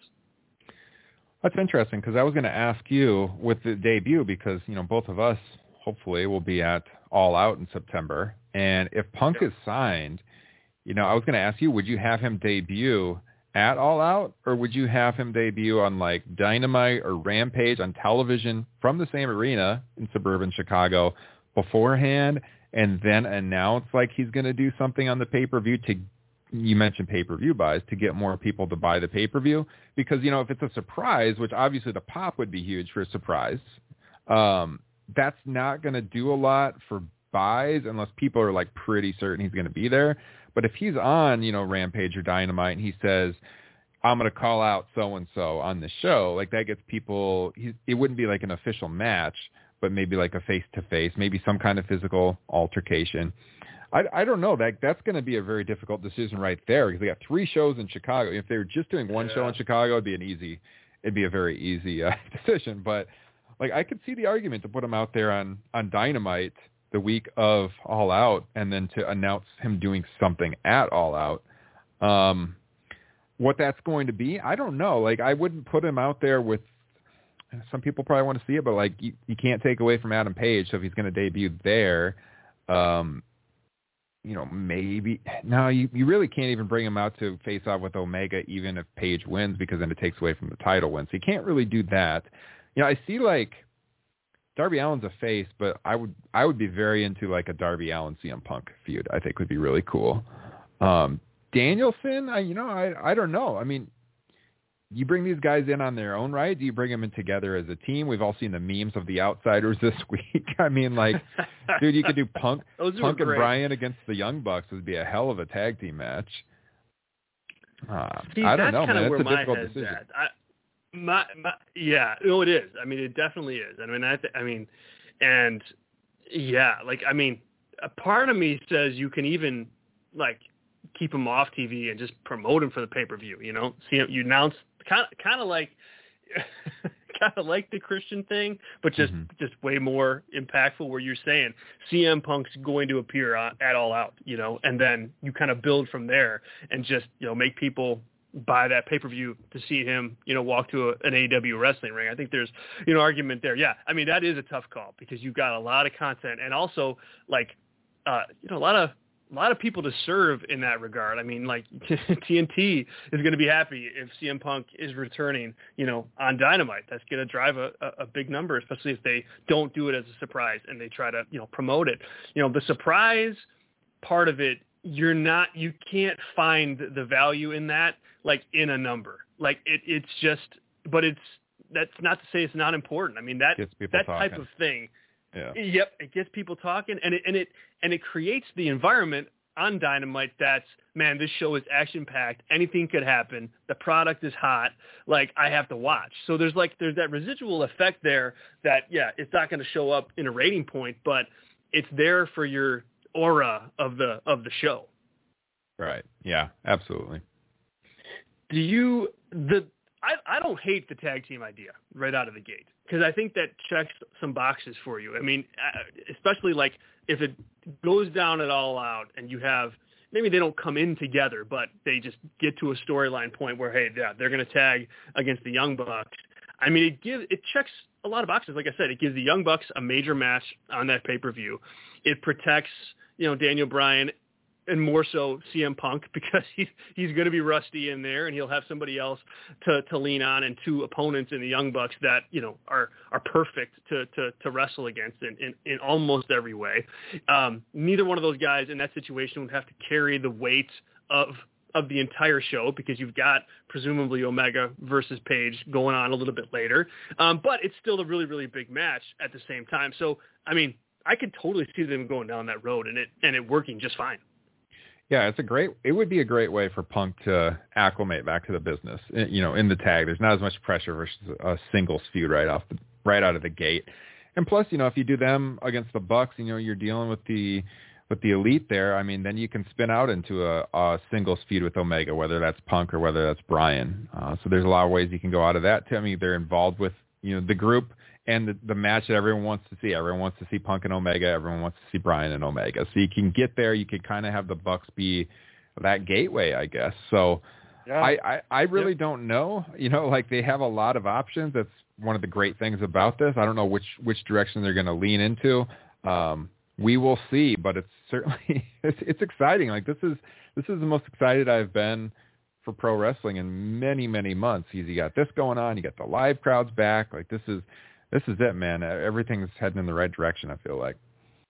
That's interesting, because I was going to ask you with the debut, because, you know, both of us hopefully will be at All Out in September. And if Punk yeah. is signed, you know, I was going to ask you, would you have him debut at All Out, or would you have him debut on like Dynamite or Rampage on television from the same arena in suburban Chicago beforehand, and then announce like he's going to do something on the pay-per-view to, you mentioned pay-per-view buys, to get more people to buy the pay-per-view? Because, you know, if it's a surprise, which obviously the pop would be huge for a surprise, um, that's not going to do a lot for buys unless people are like pretty certain he's going to be there. But if he's on, you know, Rampage or Dynamite and he says, I'm going to call out so-and-so on the show, like that gets people, he, it wouldn't be like an official match, but maybe like a face-to-face, maybe some kind of physical altercation. I, I don't know. That That's going to be a very difficult decision right there, because they got three shows in Chicago. If they were just doing one yeah. show in Chicago, it'd be an easy, it'd be a very easy uh, decision. But like I could see the argument to put him out there on, on Dynamite the week of All Out, and then to announce him doing something at All Out. Um, what that's going to be, I don't know. Like, I wouldn't put him out there with, some people probably want to see it, but like you, you can't take away from Adam Page. So if he's going to debut there, um, you know, maybe, no, you, you really can't even bring him out to face off with Omega, even if Page wins, because then it takes away from the title win. So you can't really do that. You know, I see like, Darby Allin's a face, but I would I would be very into like a Darby Allin C M Punk feud. I think would be really cool. Um, Danielson, I, you know, I I don't know. I mean, you bring these guys in on their own right. Do you bring them in together as a team? We've all seen the memes of the Outsiders this week. I mean, like, dude, you could do Punk Punk and Bryan against the Young Bucks. Would be a hell of a tag team match. Uh, See, I don't that's know, man. That's a difficult decision. At. I, My, my, yeah, no, it is. I mean, it definitely is. I mean, I, th- I mean, and yeah, like, I mean, a part of me says you can even like keep him off T V and just promote him for the pay-per-view, you know, see him, you announce kind of, kind of like, kind of like the Christian thing, but just, mm-hmm. just way more impactful, where you're saying C M Punk's going to appear at All Out, you know, and then you kind of build from there and just, you know, make people buy that pay-per-view to see him, you know, walk to a, an A E W wrestling ring. I think there's, you know, argument there. Yeah. I mean, that is a tough call, because you've got a lot of content, and also like, uh, you know, a lot of, a lot of people to serve in that regard. I mean, like T N T is going to be happy if C M Punk is returning, you know, on Dynamite. That's going to drive a, a big number, especially if they don't do it as a surprise and they try to, you know, promote it. You know, the surprise part of it, you're not, you can't find the value in that, like in a number. Like it, it's just, but it's, that's not to say it's not important. I mean, that, that talking. type of thing Yeah. Yep, it gets people talking, and it and it and it creates the environment on Dynamite that's, man, this show is action-packed. Anything could happen. The product is hot. Like, I have to watch. So there's like there's that residual effect there that, yeah, it's not going to show up in a rating point, but it's there for your aura of the of the show. Right. Yeah, absolutely. Do you the I, I don't hate the tag team idea right out of the gate, because I think that checks some boxes for you. I mean, especially like if it goes down at All Out and you have, maybe they don't come in together, but they just get to a storyline point where, hey, yeah, they're going to tag against the Young Bucks. I mean, it gives it checks a lot of boxes. Like I said, it gives the Young Bucks a major match on that pay-per-view. It protects, you know, Daniel Bryan, and more so C M Punk, because he's he's going to be rusty in there, and he'll have somebody else to, to lean on, and two opponents in the Young Bucks that, you know, are are perfect to to, to wrestle against in, in, in almost every way. Um, neither one of those guys in that situation would have to carry the weight of of the entire show, because you've got presumably Omega versus Page going on a little bit later. Um, but it's still a really, really big match at the same time. So, I mean, I could totally see them going down that road and it and it working just fine. Yeah, it's a great. It would be a great way for Punk to acclimate back to the business. You know, in the tag, there's not as much pressure versus a singles feud right off the right out of the gate. And plus, you know, if you do them against the Bucks, you know, you're dealing with the with the Elite there. I mean, then you can spin out into a, a singles feud with Omega, whether that's Punk or whether that's Bryan. Uh, so there's a lot of ways you can go out of that. I mean, they're involved with, you know, the group and the, the match that everyone wants to see. Everyone wants to see Punk and Omega. Everyone wants to see Bryan and Omega. So you can get there. You can kind of have the Bucks be that gateway, I guess. So yeah. I, I, I really yep. don't know. You know, like, they have a lot of options. That's one of the great things about this. I don't know which, which direction they're going to lean into. Um, we will see, but it's certainly, it's, it's exciting. Like, this is, this is the most excited I've been for pro wrestling in many, many months. You got this going on. You got the live crowds back. Like, this is, This is it, man. Everything's heading in the right direction, I feel like.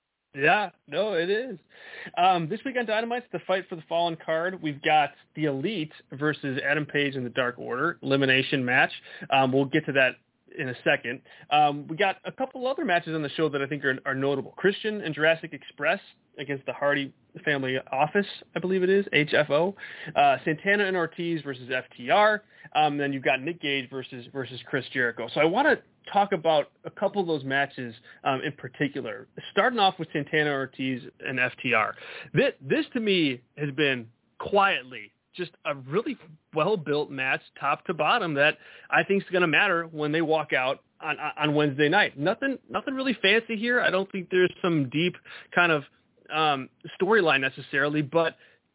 Yeah, no, it is. Um, this week on Dynamite's the Fight for the Fallen card. We've got the Elite versus Adam Page and the Dark Order elimination match. Um, we'll get to that in a second. Um, we got a couple other matches on the show that I think are, are notable. Christian and Jurassic Express against the Hardy Family Office, I believe it is, H F O. Uh, Santana and Ortiz versus F T R. Um, then you've got Nick Gage versus versus Chris Jericho. So I want to talk about a couple of those matches um, in particular. Starting off with Santana Ortiz and F T R. This, this to me has been quietly just a really well-built match, top to bottom, that I think is going to matter when they walk out on on Wednesday night. Nothing, nothing really fancy here. I don't think there's some deep kind of um, storyline necessarily, but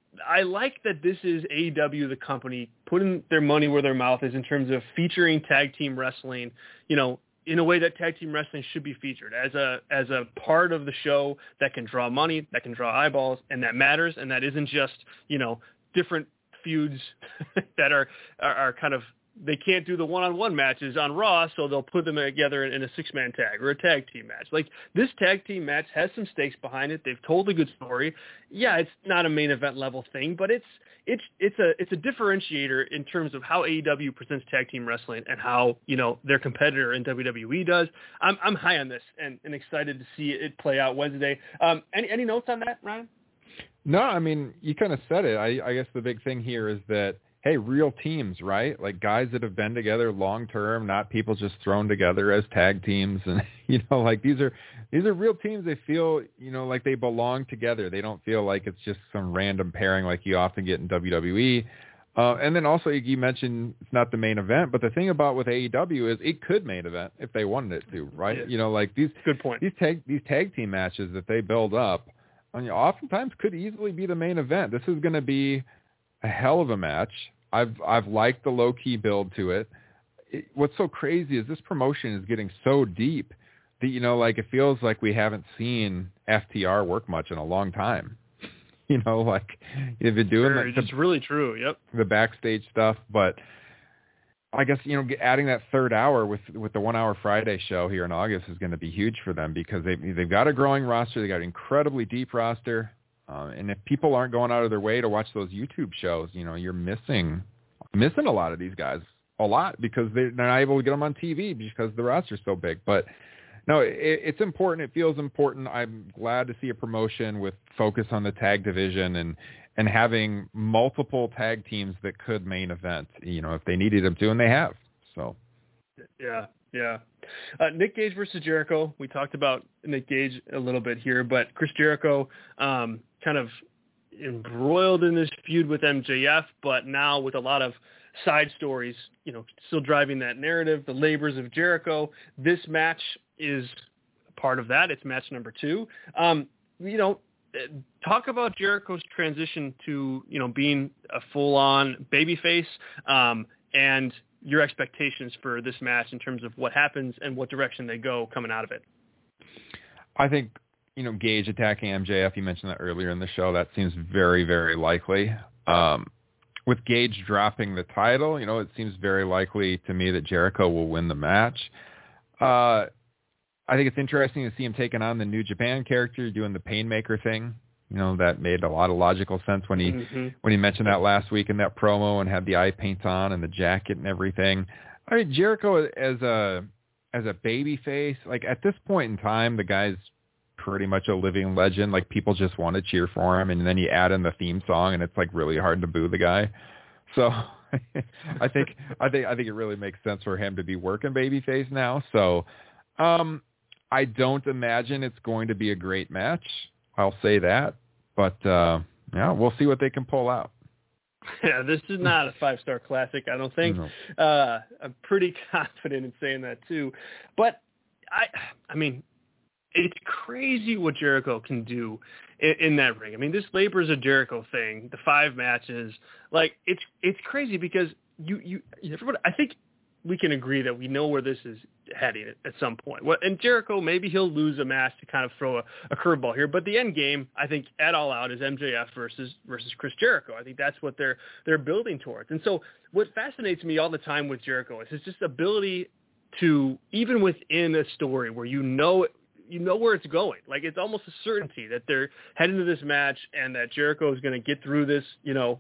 I like that this is A E W, the company, putting their money where their mouth is in terms of featuring tag team wrestling, you know, in a way that tag team wrestling should be featured as a as a part of the show that can draw money, that can draw eyeballs, and that matters, and that isn't just, you know, different feuds that are, are are kind of, they can't do the one-on-one matches on Raw, so they'll put them together in, in a six-man tag or a tag team match. Like, this tag team match has some stakes behind it. They've told a good story. Yeah, it's not a main event level thing, but it's it's it's a it's a differentiator in terms of how A E W presents tag team wrestling and how, you know, their competitor in W W E does. I'm I'm high on this and, and excited to see it play out Wednesday. Um, any any notes on that, Ryan? No, I mean, you kind of said it. I, I guess the big thing here is that, hey, real teams, right? Like, guys that have been together long term, not people just thrown together as tag teams. And, you know, like, these are these are real teams. They feel, you know, like they belong together. They don't feel like it's just some random pairing like you often get in W W E. Uh, and then also, you mentioned it's not the main event, but the thing about with A E W is it could main event if they wanted it to, right? Yeah. You know, like these good point. These tag these tag team matches that they build up, I mean, oftentimes could easily be the main event. This is going to be a hell of a match. I've I've liked the low key build to it. it. What's so crazy is this promotion is getting so deep that, you know, like, it feels like we haven't seen F T R work much in a long time. You know, like, they've been doing sure, like it's the, really true. Yep, the backstage stuff, but I guess, you know, adding that third hour with with the one hour Friday show here in August is going to be huge for them, because they they've got a growing roster. They got an incredibly deep roster. Uh, and if people aren't going out of their way to watch those YouTube shows, you know, you're missing missing a lot of these guys a lot, because they're not able to get them on T V because the roster's so big. But no, it, it's important. It feels important. I'm glad to see a promotion with focus on the tag division and, and having multiple tag teams that could main event, you know, if they needed them to, and they have. So, yeah, yeah. Uh, Nick Gage versus Jericho. We talked about Nick Gage a little bit here, but Chris Jericho um, kind of embroiled in this feud with M J F, but now with a lot of side stories, you know, still driving that narrative, the labors of Jericho. This match is part of that. It's match number two. Um, you know, talk about Jericho's transition to, you know, being a full-on babyface, um, and your expectations for this match in terms of what happens and what direction they go coming out of it. I think, you know, Gage attacking M J F, you mentioned that earlier in the show, that seems very, very likely. Um, with Gage dropping the title, you know, it seems very likely to me that Jericho will win the match. Uh, I think it's interesting to see him taking on the New Japan character, doing the Painmaker thing. You know, that made a lot of logical sense when he mm-hmm. when he mentioned that last week in that promo and had the eye paint on and the jacket and everything. I mean, Jericho as a as a baby face, like at this point in time, the guy's pretty much a living legend. Like people just want to cheer for him, and then you add in the theme song, and it's like really hard to boo the guy. So I think I think I think it really makes sense for him to be working babyface now. So um, I don't imagine it's going to be a great match. I'll say that. But, uh, yeah, we'll see what they can pull out. Yeah, this is not a five-star classic, I don't think. No. Uh, I'm pretty confident in saying that, too. But, I I mean, it's crazy what Jericho can do in, in that ring. I mean, this Labors of Jericho thing, the five matches, like, it's it's crazy because you, you everybody, I think we can agree that we know where this is heading at, at some point. Well, and Jericho, maybe he'll lose a match to kind of throw a, a curveball here, but the end game, I think, at All Out is M J F versus versus Chris Jericho. I think that's what they're they're building towards. And so, what fascinates me all the time with Jericho is his just ability to, even within a story where you know you know where it's going, like it's almost a certainty that they're heading to this match and that Jericho is going to get through this, you know,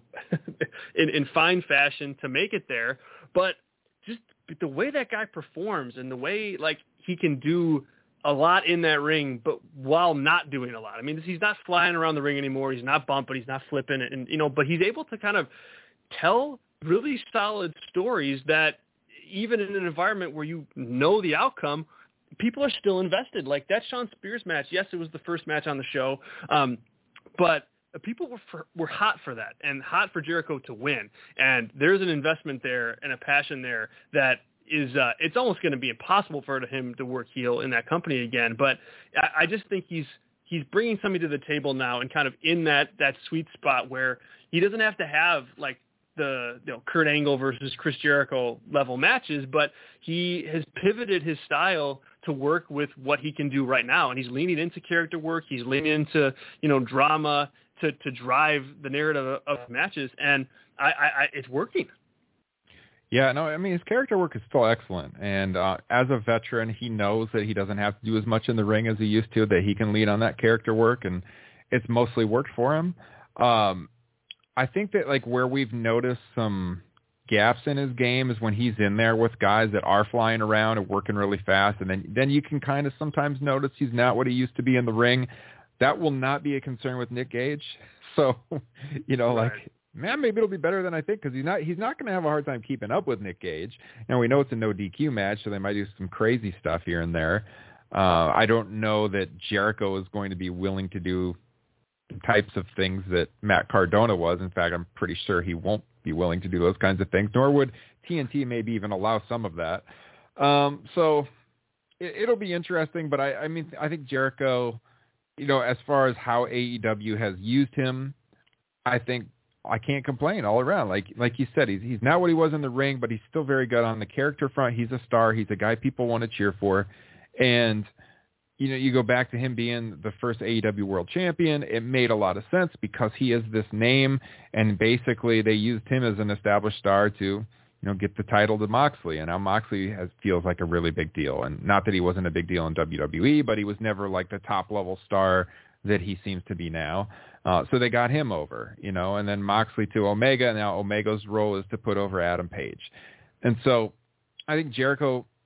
in, in fine fashion to make it there, but just the way that guy performs and the way like he can do a lot in that ring, but while not doing a lot. I mean, he's not flying around the ring anymore. He's not bumping. He's not flipping. And, you know, but he's able to kind of tell really solid stories that even in an environment where you know the outcome, people are still invested. Like that Shawn Spears match. Yes, it was the first match on the show. Um, but people were for, were hot for that and hot for Jericho to win. And there's an investment there and a passion there that is uh, it's almost going to be impossible for him to work heel in that company again. But I, I just think he's he's bringing something to the table now and kind of in that that sweet spot where he doesn't have to have like the you know Kurt Angle versus Chris Jericho level matches, but he has pivoted his style to work with what he can do right now. And he's leaning into character work. He's leaning into, you know, drama to, to drive the narrative of, of matches. And I, I, I, it's working. Yeah, no, I mean, his character work is still excellent. And uh, as a veteran, he knows that he doesn't have to do as much in the ring as he used to, that he can lean on that character work. And it's mostly worked for him. Um, I think that like where we've noticed some gaps in his game is when he's in there with guys that are flying around and working really fast. And then, then you can kind of sometimes notice he's not what he used to be in the ring. That will not be a concern with Nick Gage. So, you know, right. like, man, maybe it'll be better than I think because he's not he's not going to have a hard time keeping up with Nick Gage. And we know it's a no D Q match, so they might do some crazy stuff here and there. Uh, I don't know that Jericho is going to be willing to do types of things that Matt Cardona was. In fact, I'm pretty sure he won't be willing to do those kinds of things, nor would T N T maybe even allow some of that. Um, so it, it'll be interesting, but I, I mean, I think Jericho, you know, as far as how A E W has used him, I think I can't complain all around. Like, like you said, he's, he's not what he was in the ring, but he's still very good on the character front. He's a star. He's a guy people want to cheer for. And, you know, you go back to him being the first A E W World Champion. It made a lot of sense because he is this name, and basically they used him as an established star to, you know, get the title to Moxley. And now Moxley has feels like a really big deal. And not that he wasn't a big deal in W W E, but he was never like the top level star that he seems to be now. Uh, so they got him over, you know, and then Moxley to Omega. And now Omega's role is to put over Adam Page. And so I think Jericho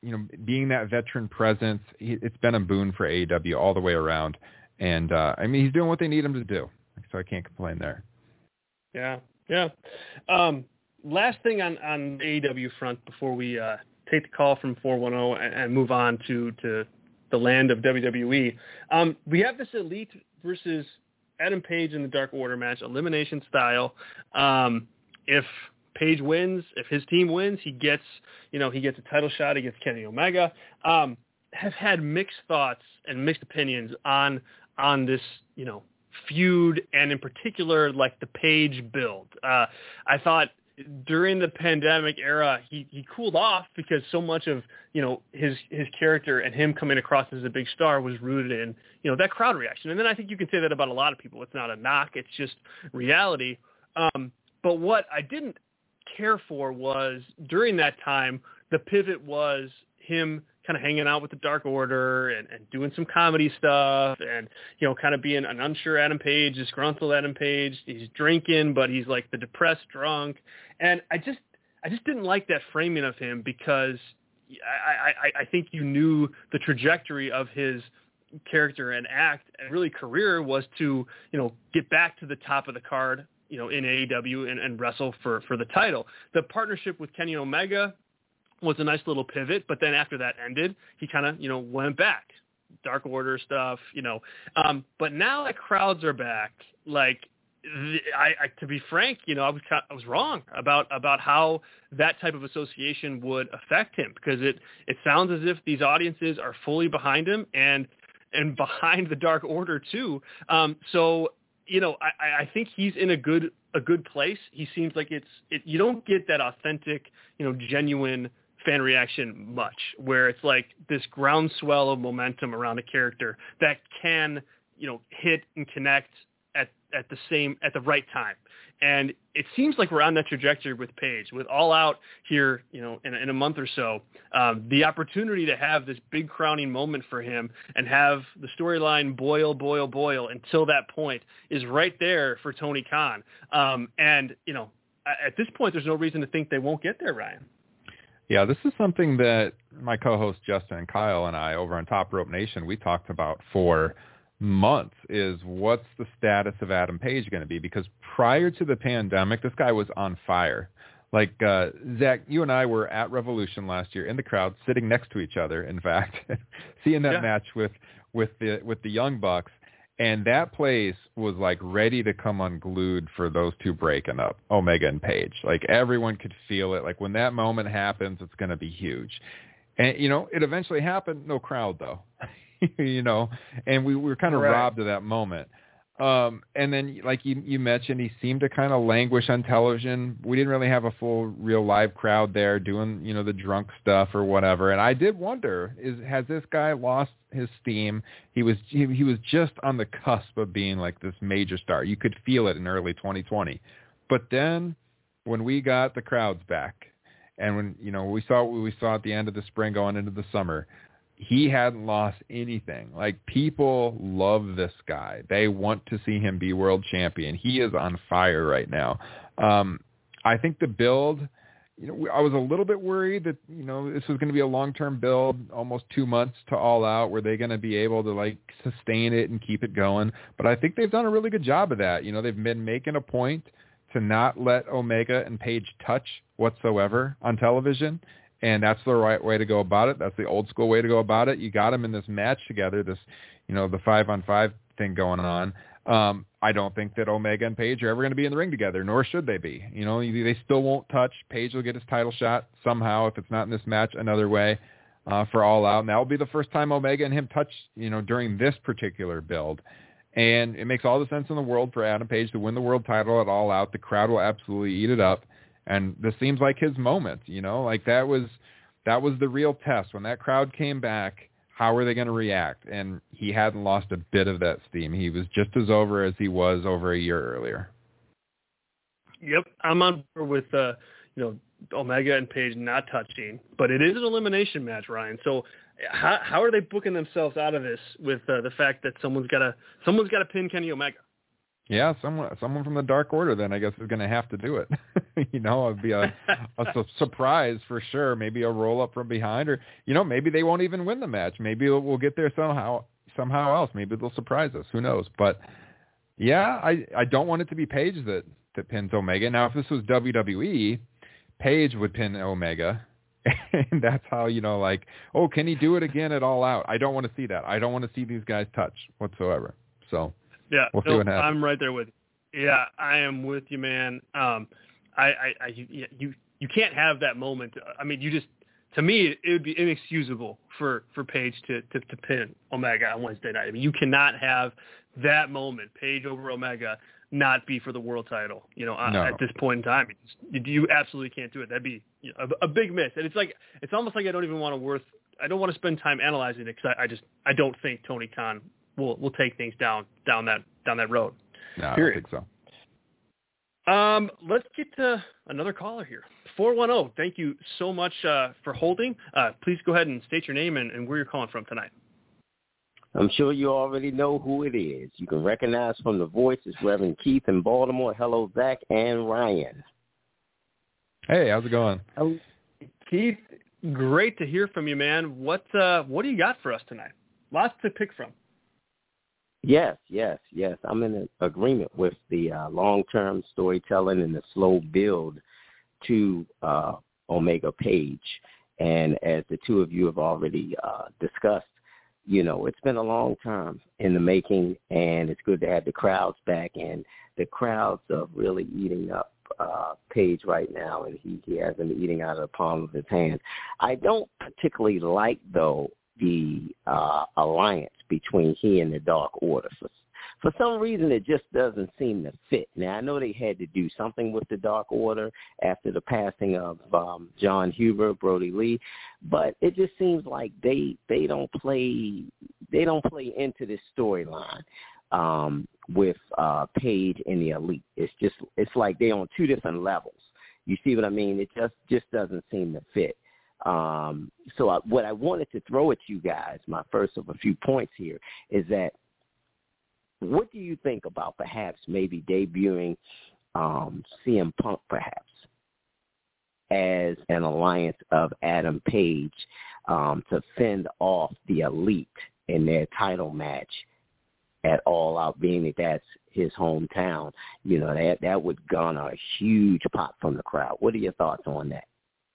you know, being that veteran presence, he, it's been a boon for A E W all the way around. And, uh, I mean, he's doing what they need him to do. So I can't complain there. Yeah, yeah. Um, last thing on, on the A E W front before we uh, take the call from four one zero and, and move on to, to the land of W W E. Um, we have this Elite versus Adam Page in the Dark Order match, elimination style. Um, if Page wins, if his team wins, he gets, you know, he gets a title shot against Kenny Omega. Um, have had mixed thoughts and mixed opinions on on this, you know, feud, and in particular, like the Page build. Uh, I thought during the pandemic era, he, he cooled off because so much of, you know, his his character and him coming across as a big star was rooted in, you know, that crowd reaction. And then I think you can say that about a lot of people. It's not a knock. It's just reality. Um, but what I didn't care for was during that time, the pivot was him kind of hanging out with the Dark Order and, and doing some comedy stuff and, you know, kind of being an unsure Adam Page, disgruntled Adam Page. He's drinking, but he's like the depressed drunk. And I just, I just didn't like that framing of him because I, I, I think you knew the trajectory of his character and act and really career was to, you know, get back to the top of the card, you know, in A E W and, and wrestle for, for the title. The partnership with Kenny Omega was a nice little pivot, but then after that ended, he kind of, you know, went back. Dark Order stuff, you know. Um, but now that crowds are back, like, the, I, I, to be frank, you know, I was I was wrong about about how that type of association would affect him because it it sounds as if these audiences are fully behind him and and behind the Dark Order too. Um, so, you know, I, I think he's in a good a good place. He seems like it's it, you don't get that authentic, you know, genuine fan reaction much, where it's like this groundswell of momentum around a character that can, you know, hit and connect at, at the same, at the right time. And it seems like we're on that trajectory with Page, with All Out here, you know, in, in a month or so. Um, the opportunity to have this big crowning moment for him and have the storyline boil, boil, boil until that point is right there for Tony Khan. Um, and, you know, at this point, there's no reason to think they won't get there, Ryan. Yeah, this is something that my co-host Justin and Kyle and I over on Top Rope Nation, we talked about for months, is what's the status of Adam Page going to be? Because prior to the pandemic, this guy was on fire. Like, uh, Zach, you and I were at Revolution last year in the crowd, sitting next to each other, in fact, seeing that yeah. match with, with the with the Young Bucks. And that place was like ready to come unglued for those two breaking up, Omega and Page. Like everyone could feel it. Like when that moment happens, it's going to be huge. And, you know, it eventually happened. No crowd though, you know, and we, we were kind of right. robbed of that moment. Um, and then like you, you mentioned, he seemed to kind of languish on television. We didn't really have a full real live crowd there doing, you know, the drunk stuff or whatever. And I did wonder, is, has this guy lost his steam? He was, he, he was just on the cusp of being like this major star. You could feel it in early twenty twenty. But then when we got the crowds back and when, you know, we saw what we saw at the end of the spring going into the summer, he hadn't lost anything. Like people love this guy. They want to see him be world champion. He is on fire right now. Um, I think the build, you know, I was a little bit worried that, you know, this was going to be a long-term build, almost two months to All Out. Were they going to be able to like sustain it and keep it going? But I think they've done a really good job of that. You know, they've been making a point to not let Omega and Page touch whatsoever on television. And that's the right way to go about it. That's the old school way to go about it. You got them in this match together, this, you know, the five on five thing going on. Um, I don't think that Omega and Page are ever going to be in the ring together, nor should they be. You know, they still won't touch. Page will get his title shot somehow, if it's not in this match, another way uh, for All Out. And that will be the first time Omega and him touch, you know, during this particular build. And it makes all the sense in the world for Adam Page to win the world title at All Out. The crowd will absolutely eat it up. And this seems like his moment, you know, like that was, that was the real test. When that crowd came back, how were they going to react? And he hadn't lost a bit of that steam. He was just as over as he was over a year earlier. Yep. I'm on board with, uh, you know, Omega and Page not touching, but it is an elimination match, Ryan. So how, how are they booking themselves out of this with uh, the fact that someone's got to, someone's got to pin Kenny Omega? Yeah, someone someone from the Dark Order then I guess is going to have to do it. you know, it'd be a, a su- surprise for sure. Maybe a roll up from behind, or you know, maybe they won't even win the match. Maybe we'll get there somehow somehow else. Maybe they'll surprise us. Who knows? But yeah, I I don't want it to be Paige that that pins Omega. Now, if this was W W E, Paige would pin Omega. And that's how, you know, like, oh, can he do it again at All Out? I don't want to see that. I don't want to see these guys touch whatsoever. So yeah, we'll see no, what happens. I'm right there with you. Yeah, I am with you, man. Um, I, I, I you, you, you can't have that moment. I mean, you just, to me, it would be inexcusable for, for Paige to, to, to pin Omega on Wednesday night. I mean, you cannot have that moment, Paige over Omega, not be for the world title, you know, no. at this point in time. You, you absolutely can't do it. That'd be you know, a, a big miss. And it's like, it's almost like I don't even want to worth, I don't want to spend time analyzing it because I, I just, I don't think Tony Khan will, will take things down, down that, down that road. No, I Period. don't think so. Um, let's get to another caller here. four one zero. Thank you so much uh, for holding. Uh, please go ahead and state your name and, and where you're calling from tonight. I'm sure you already know who it is. You can recognize from the voice it's Reverend Keith in Baltimore. Hello, Zach and Ryan. Hey, how's it going? Hello. Keith, great to hear from you, man. What uh, what do you got for us tonight? Lots to pick from. Yes, yes, yes. I'm in agreement with the uh, long-term storytelling and the slow build to uh, Omega Page. And as the two of you have already uh, discussed, you know, it's been a long time in the making, and it's good to have the crowds back. And the crowds are really eating up uh, Page right now, and he, he has them eating out of the palm of his hand. I don't particularly like, though, the uh, alliance between he and the Dark Order. For, for some reason, it just doesn't seem to fit. Now, I know they had to do something with the Dark Order after the passing of um, John Huber, Brody Lee, but it just seems like they they don't play they don't play into this storyline um, with uh, Page and the Elite. It's just it's like they're on two different levels. You see what I mean? It just just doesn't seem to fit. Um, so I, what I wanted to throw at you guys, my first of a few points here, is that what do you think about perhaps maybe debuting um, C M Punk perhaps as an alliance of Adam Page um, to fend off the Elite in their title match at All Out, being that that's his hometown? You know, that, that would garner a huge pop from the crowd. What are your thoughts on that?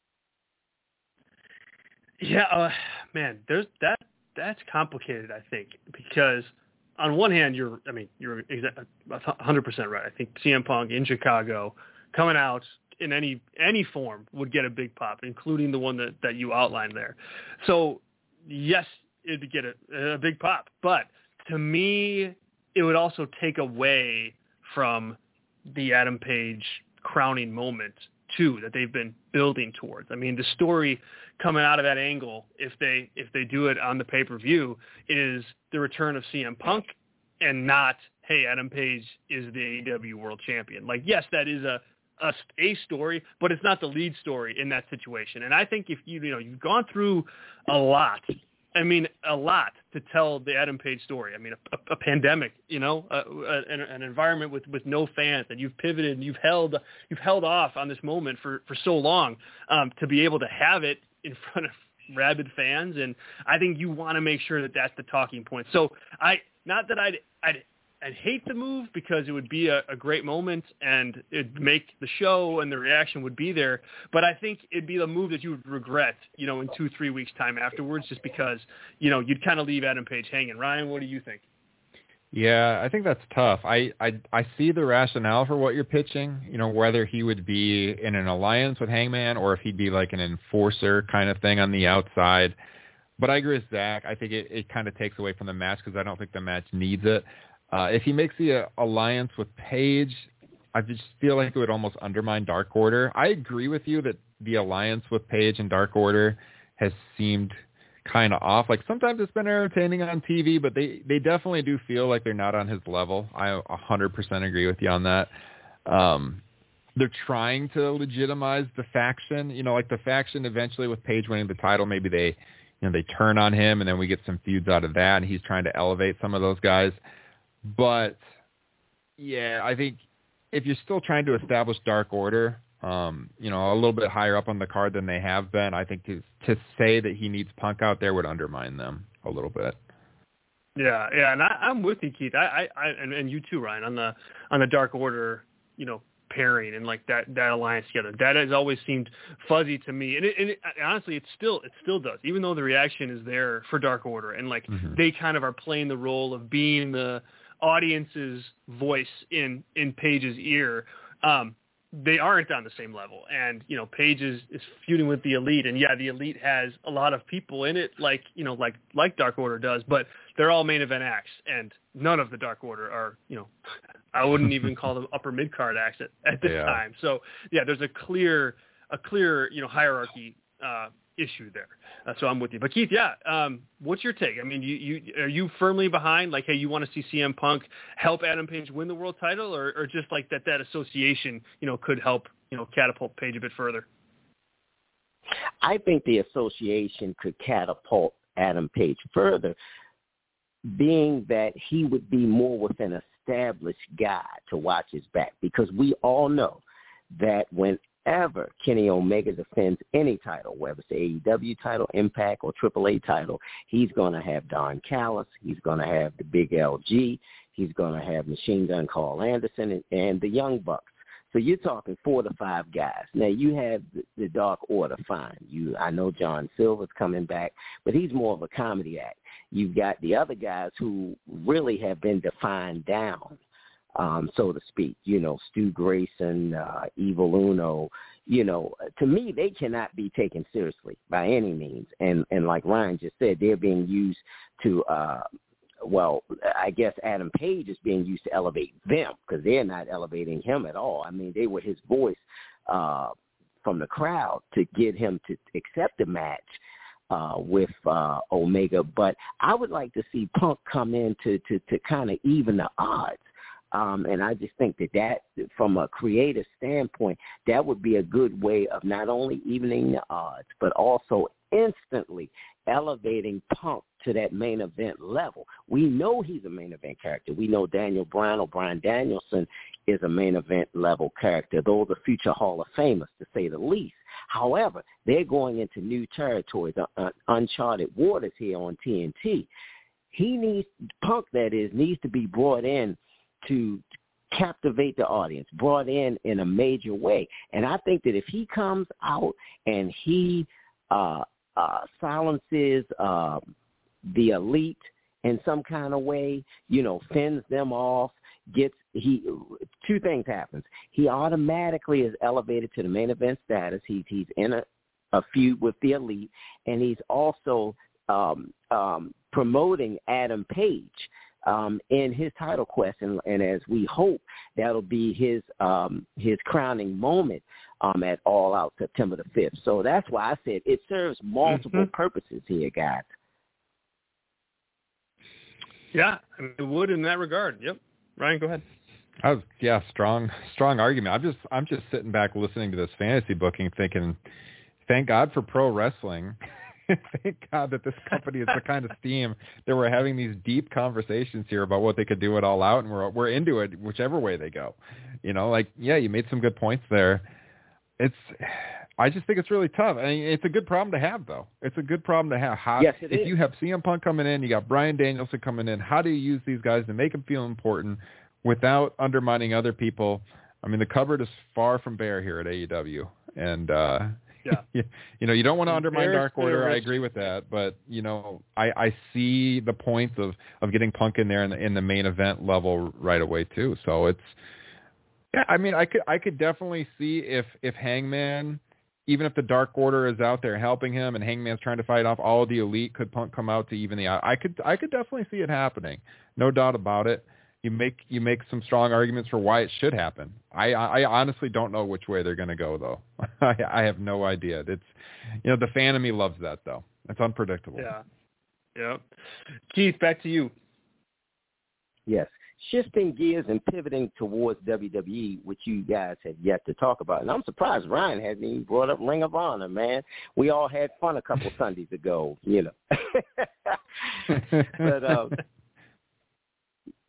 Yeah, uh, man, there's that. That's complicated, I think, because on one hand, you're, I mean, you're exactly one hundred percent right. I think C M Punk in Chicago coming out in any any form would get a big pop, including the one that, that you outlined there. So, yes, it would get a, a big pop. But to me, it would also take away from the Adam Page crowning moment, too, that they've been building towards. I mean, the story coming out of that angle, if they if they do it on the pay-per-view, is the return of C M Punk and not, hey, Adam Page is the A E W World Champion. Like, yes, that is a, a, a story, but it's not the lead story in that situation. And I think if you, you know, you've gone through a lot, I mean, a lot to tell the Adam Page story. I mean, a, a, a pandemic, you know, a, a, an, an environment with, with no fans, and you've pivoted and you've held you've held off on this moment for, for so long um, to be able to have it in front of rabid fans. And I think you want to make sure that that's the talking point. So I, not that I'd, I'd, I'd hate the move, because it would be a, a great moment and it'd make the show and the reaction would be there. But I think it'd be a move that you would regret, you know, in two, three weeks time afterwards, just because, you know, you'd kind of leave Adam Page hanging. Ryan, what do you think? Yeah, I think that's tough. I, I I see the rationale for what you're pitching, you know, whether he would be in an alliance with Hangman or if he'd be like an enforcer kind of thing on the outside. But I agree with Zach. I think it, it kind of takes away from the match, because I don't think the match needs it. Uh, if he makes the uh, alliance with Page, I just feel like it would almost undermine Dark Order. I agree with you that the alliance with Page and Dark Order has seemed kind of off. Like, sometimes it's been entertaining on T V, but they, they definitely do feel like they're not on his level. I one hundred percent agree with you on that. Um, they're trying to legitimize the faction, you know, like the faction eventually with Page winning the title, maybe they, you know, they turn on him and then we get some feuds out of that, and he's trying to elevate some of those guys. But Yeah, I think if you're still trying to establish Dark Order, um, you know, a little bit higher up on the card than they have been, I think to to say that he needs Punk out there would undermine them a little bit. Yeah, yeah, and I, I'm with you, Keith. I, I, I and, and you too, Ryan, on the on the Dark Order, you know, pairing and like that that alliance together. That has always seemed fuzzy to me, and, it, and it, honestly, it still it still does. Even though the reaction is there for Dark Order, and like mm-hmm. they kind of are playing the role of being the audience's voice in in Page's ear. Um, they aren't on the same level, and you know, Page is, is feuding with the Elite, and yeah, the Elite has a lot of people in it, like you know, like like Dark Order does, but they're all main event acts, and none of the Dark Order are, you know, I wouldn't even call them upper mid card acts at, at this yeah. time. So yeah, there's a clear a clear you know hierarchy uh, issue there. Uh, so I'm with you. But Keith, yeah, um, what's your take? I mean, you, you are you firmly behind, like, hey, you want to see C M Punk help Adam Page win the world title, or, or just like that that association, you know, could help, you know, catapult Page a bit further? I think the association could catapult Adam Page further, being that he would be more with an established guy to watch his back, because we all know that when ever Kenny Omega defends any title, whether it's the A E W title, Impact, or Triple A title, he's going to have Don Callis, he's going to have the Big L G, he's going to have Machine Gun Carl Anderson, and, and the Young Bucks. So you're talking four to five guys. Now you have the, the Dark Order, fine. You, I know John Silver's coming back, but he's more of a comedy act. You've got the other guys who really have been defined down, Um, so to speak, you know, Stu Grayson, uh, Evil Uno, you know, to me, they cannot be taken seriously by any means. And, and like Ryan just said, they're being used to, uh, well, I guess Adam Page is being used to elevate them, because they're not elevating him at all. I mean, they were his voice uh, from the crowd to get him to accept the match Uh, with uh, Omega. But I would like to see Punk come in to, to, to kind of even the odds. Um, and I just think that that, from a creative standpoint, that would be a good way of not only evening the odds, but also instantly elevating Punk to that main event level. We know he's a main event character. We know Daniel Bryan or Bryan Danielson is a main event level character. Those are future Hall of Famers, to say the least. However, they're going into new territories, uh, uncharted waters here on T N T. He needs, Punk that is, needs to be brought in to captivate the audience, brought in in a major way. And I think that if he comes out and he uh, uh, silences uh, the Elite in some kind of way, you know, fends them off, gets he two things happens. He automatically is elevated to the main event status. He's he's in a, a feud with the Elite, and he's also um, um, promoting Adam Page Um, in his title quest, and, and as we hope, that'll be his um, his crowning moment um, at All Out September the fifth. So that's why I said it serves multiple mm-hmm. purposes here, guys. Yeah, I mean, it would in that regard. Yep. Ryan, go ahead. I was, yeah, strong, strong argument. I'm just, I'm just sitting back listening to this fantasy booking, thinking, thank God for pro wrestling. Thank God that this company is the kind of steam that we're having these deep conversations here about what they could do it all out, and we're we're into it whichever way they go. You know, like, yeah, you made some good points there. It's, I just think it's really tough. I mean, it's a good problem to have, though. It's a good problem to have. How, yes, it if is. you have C M Punk coming in, you got Bryan Danielson coming in, how do you use these guys to make them feel important without undermining other people? I mean, the cupboard is far from bare here at A E W, and uh Yeah. you know, you don't want to undermine There's Dark Order. the I agree with that, but you know, I, I see the points of, of getting Punk in there in the, in the main event level right away too. So it's, yeah, I mean, I could I could definitely see if if Hangman, even if the Dark Order is out there helping him and Hangman's trying to fight off all of the Elite, could Punk come out to even the I could I could definitely see it happening, no doubt about it. You make you make some strong arguments for why it should happen. I, I honestly don't know which way they're going to go, though. I, I have no idea. It's, you know, the fan of me loves that, though. It's unpredictable. Yeah. Yeah. Keith, back to you. Yes. Shifting gears and pivoting towards W W E, which you guys have yet to talk about. And I'm surprised Ryan hasn't even brought up Ring of Honor, man. We all had fun a couple Sundays ago, you know. but, um,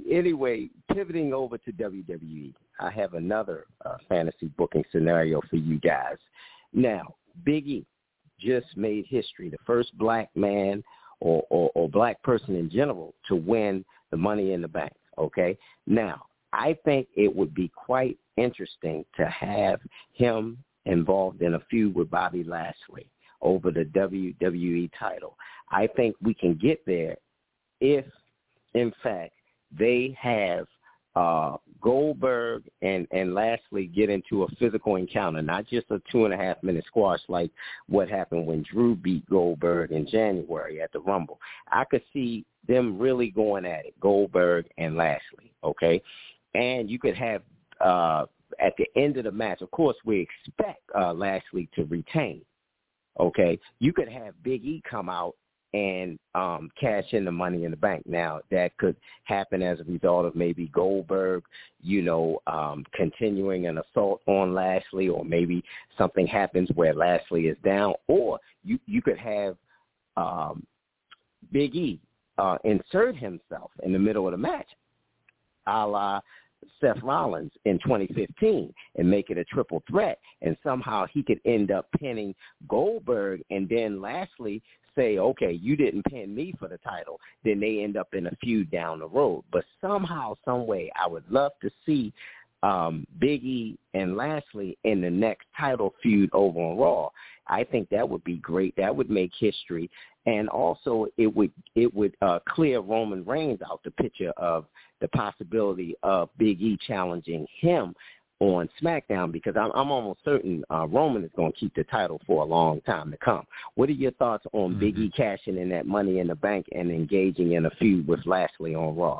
anyway, pivoting over to W W E, I have another uh, fantasy booking scenario for you guys. Now, Big E just made history, the first black man or, or, or black person in general to win the Money in the Bank, okay? Now, I think it would be quite interesting to have him involved in a feud with Bobby Lashley over the W W E title. I think we can get there if, in fact, they have uh, Goldberg and, and Lashley get into a physical encounter, not just a two-and-a-half-minute squash like what happened when Drew beat Goldberg in January at the Rumble. I could see them really going at it, Goldberg and Lashley, okay? And you could have, uh, at the end of the match, of course, we expect uh, Lashley to retain, okay? You could have Big E come out and um, cash in the Money in the Bank. Now, that could happen as a result of maybe Goldberg, you know, um, continuing an assault on Lashley, or maybe something happens where Lashley is down, or you, you could have um, Big E uh, insert himself in the middle of the match, a la Seth Rollins in twenty fifteen, and make it a triple threat, and somehow he could end up pinning Goldberg, and then Lashley say, okay, you didn't pin me for the title, then they end up in a feud down the road. But somehow, some way, I would love to see um, Big E and Lashley in the next title feud over on Raw. I think that would be great. That would make history. And also it would it would uh, clear Roman Reigns out the picture of the possibility of Big E challenging him on SmackDown, because I'm, I'm almost certain uh, Roman is going to keep the title for a long time to come. What are your thoughts on mm-hmm. Big E cashing in that Money in the Bank and engaging in a feud with Lashley on Raw?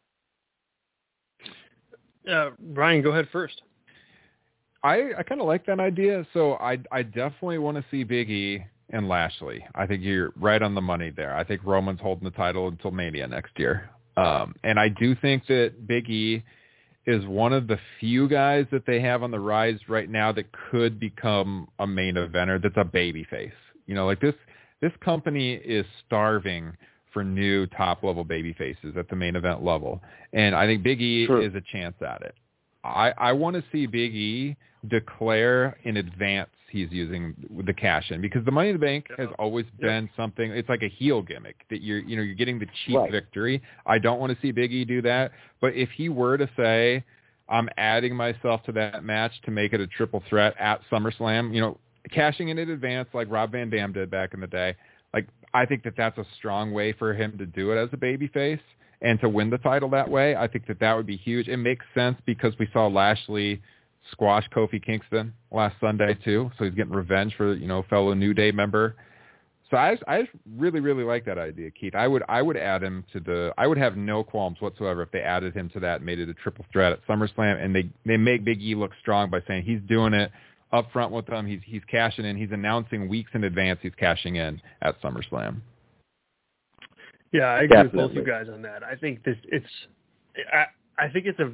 Uh, Brian, go ahead first. I, I kind of like that idea. So I, I definitely want to see Big E and Lashley. I think you're right on the money there. I think Roman's holding the title until Mania next year. Um, and I do think that Big E is one of the few guys that they have on the rise right now that could become a main eventer that's a babyface. You know, like this, this company is starving for new top-level babyfaces at the main event level. And I think Big E True. is a chance at it. I, I want to see Big E declare in advance he's using the cash in, because the Money in the Bank has always been yep. something. It's like a heel gimmick that you're, you know, you're getting the cheap right. victory. I don't want to see Big E do that. But if he were to say, I'm adding myself to that match to make it a triple threat at SummerSlam, you know, cashing in in advance like Rob Van Dam did back in the day, like I think that that's a strong way for him to do it as a babyface and to win the title that way. I think that that would be huge. It makes sense because we saw Lashley squash Kofi Kingston last Sunday too, so he's getting revenge for, you know, fellow New Day member. So I, I just really, really like that idea, Keith. I would, I would add him to the. I would have no qualms whatsoever if they added him to that, and made it a triple threat at SummerSlam, and they, they make Big E look strong by saying he's doing it up front with them. He's, he's cashing in. He's announcing weeks in advance he's cashing in at SummerSlam. Yeah, I agree Definitely. with both you guys on that. I think this, it's, I, I think it's a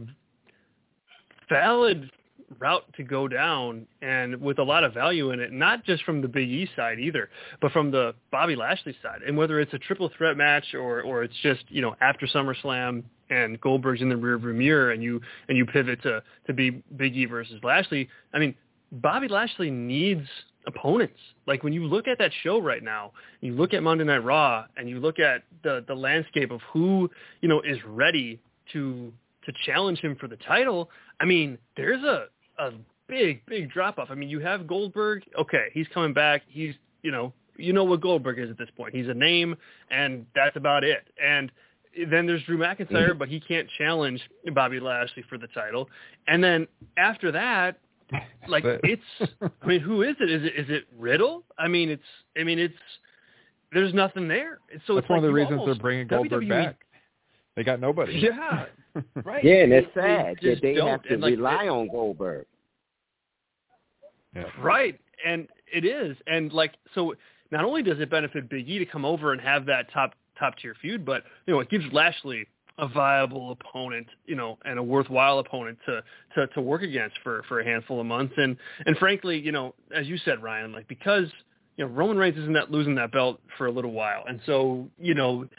valid route to go down, and with a lot of value in it, not just from the Big E side either, but from the Bobby Lashley side. And whether it's a triple threat match or or it's just, you know, after SummerSlam and Goldberg's in the rearview mirror and you and you pivot to to be Big E versus Lashley, I mean, Bobby Lashley needs opponents. Like when you look at that show right now, you look at Monday Night Raw and you look at the the landscape of who, you know, is ready to to challenge him for the title. I mean, there's a a big, big drop-off. I mean, you have Goldberg. Okay, he's coming back. He's, you know, you know what Goldberg is at this point. He's a name, and that's about it. And then there's Drew McIntyre, but he can't challenge Bobby Lashley for the title. And then after that, like, it's, I mean, who is it? Is it is it Riddle? I mean, it's, I mean, it's, there's nothing there. So that's it's one like of the reasons they're bringing Goldberg W W E, back. They got nobody. Yeah, right. Yeah, and it's sad they that they don't. have to and like, rely it, on Goldberg. Yeah. Right, and it is. And, like, so not only does it benefit Big E to come over and have that top, top-tier feud, but, you know, it gives Lashley a viable opponent, you know, and a worthwhile opponent to, to, to work against for, for a handful of months. And, and frankly, you know, as you said, Ryan, like, because, you know, Roman Reigns isn't that losing that belt for a little while. And so, you know,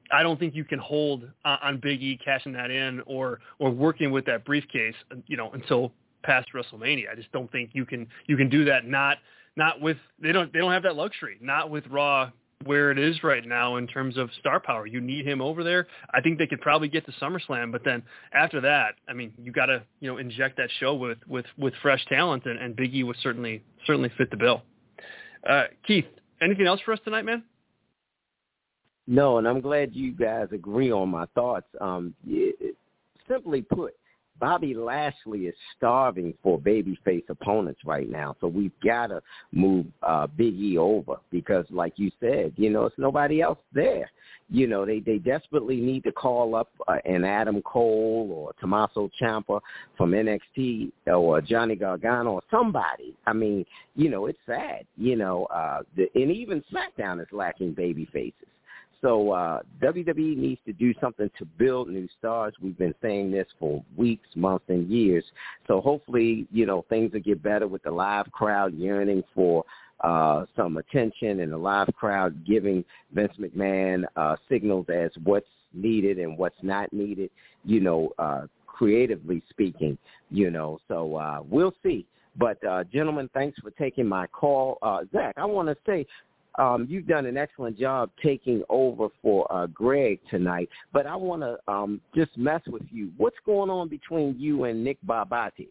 I don't think you can hold uh, on Big E cashing that in or or working with that briefcase, you know, until past WrestleMania. I just don't think you can you can do that. Not not with they don't they don't have that luxury. Not with Raw where it is right now in terms of star power. You need him over there. I think they could probably get to SummerSlam, but then after that, I mean, you got to you know inject that show with with with fresh talent, and, and Big E would certainly certainly fit the bill. Uh, Keith, anything else for us tonight, man? No, and I'm glad you guys agree on my thoughts. Um, it, simply put, Bobby Lashley is starving for babyface opponents right now, so we've got to move uh, Big E over because, like you said, you know, it's nobody else there. You know, they, they desperately need to call up uh, an Adam Cole or Tommaso Ciampa from N X T or Johnny Gargano or somebody. I mean, you know, it's sad, you know, uh, the, and even SmackDown is lacking baby faces. So uh, W W E needs to do something to build new stars. We've been saying this for weeks, months, and years. So hopefully, you know, things will get better with the live crowd yearning for uh, some attention and the live crowd giving Vince McMahon uh, signals as what's needed and what's not needed, you know, uh, creatively speaking, you know. So uh, we'll see. But, uh, gentlemen, thanks for taking my call. Uh, Zach, I want to say, Um, you've done an excellent job taking over for uh, Greg tonight, but I want to um, just mess with you. What's going on between you and Nick Barbati?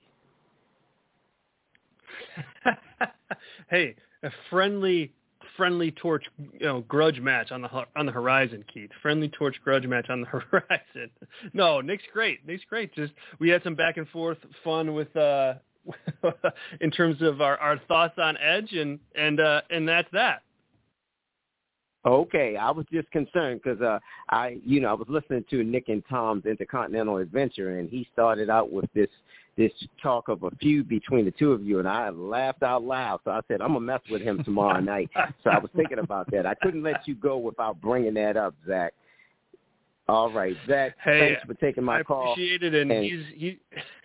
Hey, a friendly, friendly torch, you know, grudge match on the on the horizon, Keith. Friendly torch grudge match on the horizon. No, Nick's great. Nick's great. Just we had some back and forth fun with. Uh, in terms of our, our thoughts on Edge, and and uh, and that's that. Okay, I was just concerned because uh, I, you know, I was listening to Nick and Tom's Intercontinental Adventure, and he started out with this this talk of a feud between the two of you, and I laughed out loud. So I said, I'm gonna mess with him tomorrow night. So I was thinking about that. I couldn't let you go without bringing that up, Zach. All right, Zach. Hey, thanks for taking my I call. I appreciate it, and, and he's he.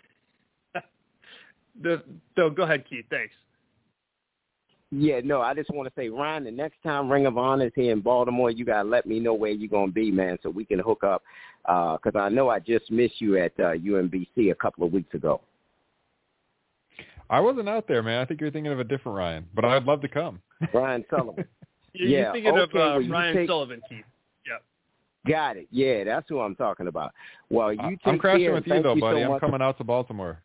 the so go ahead, Keith. Thanks. Yeah, no, I just want to say, Ryan, the next time Ring of Honor is here in Baltimore, you got to let me know where you're going to be, man, so we can hook up, because uh, I know I just missed you at uh, U M B C a couple of weeks ago. I wasn't out there, man. I think you're thinking of a different Ryan, but I'd love to come. Ryan Sullivan. you're, yeah, you're thinking okay, of uh, well, Ryan take... Sullivan, Keith. Yeah. Got it. Yeah, that's who I'm talking about. Well, you uh, take I'm crashing care, with you, though, you buddy. so I'm coming out to Baltimore.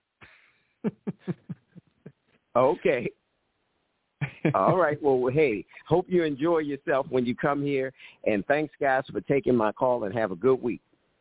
Okay. All right. Well, hey, hope you enjoy yourself when you come here. And thanks, guys, for taking my call, and have a good week.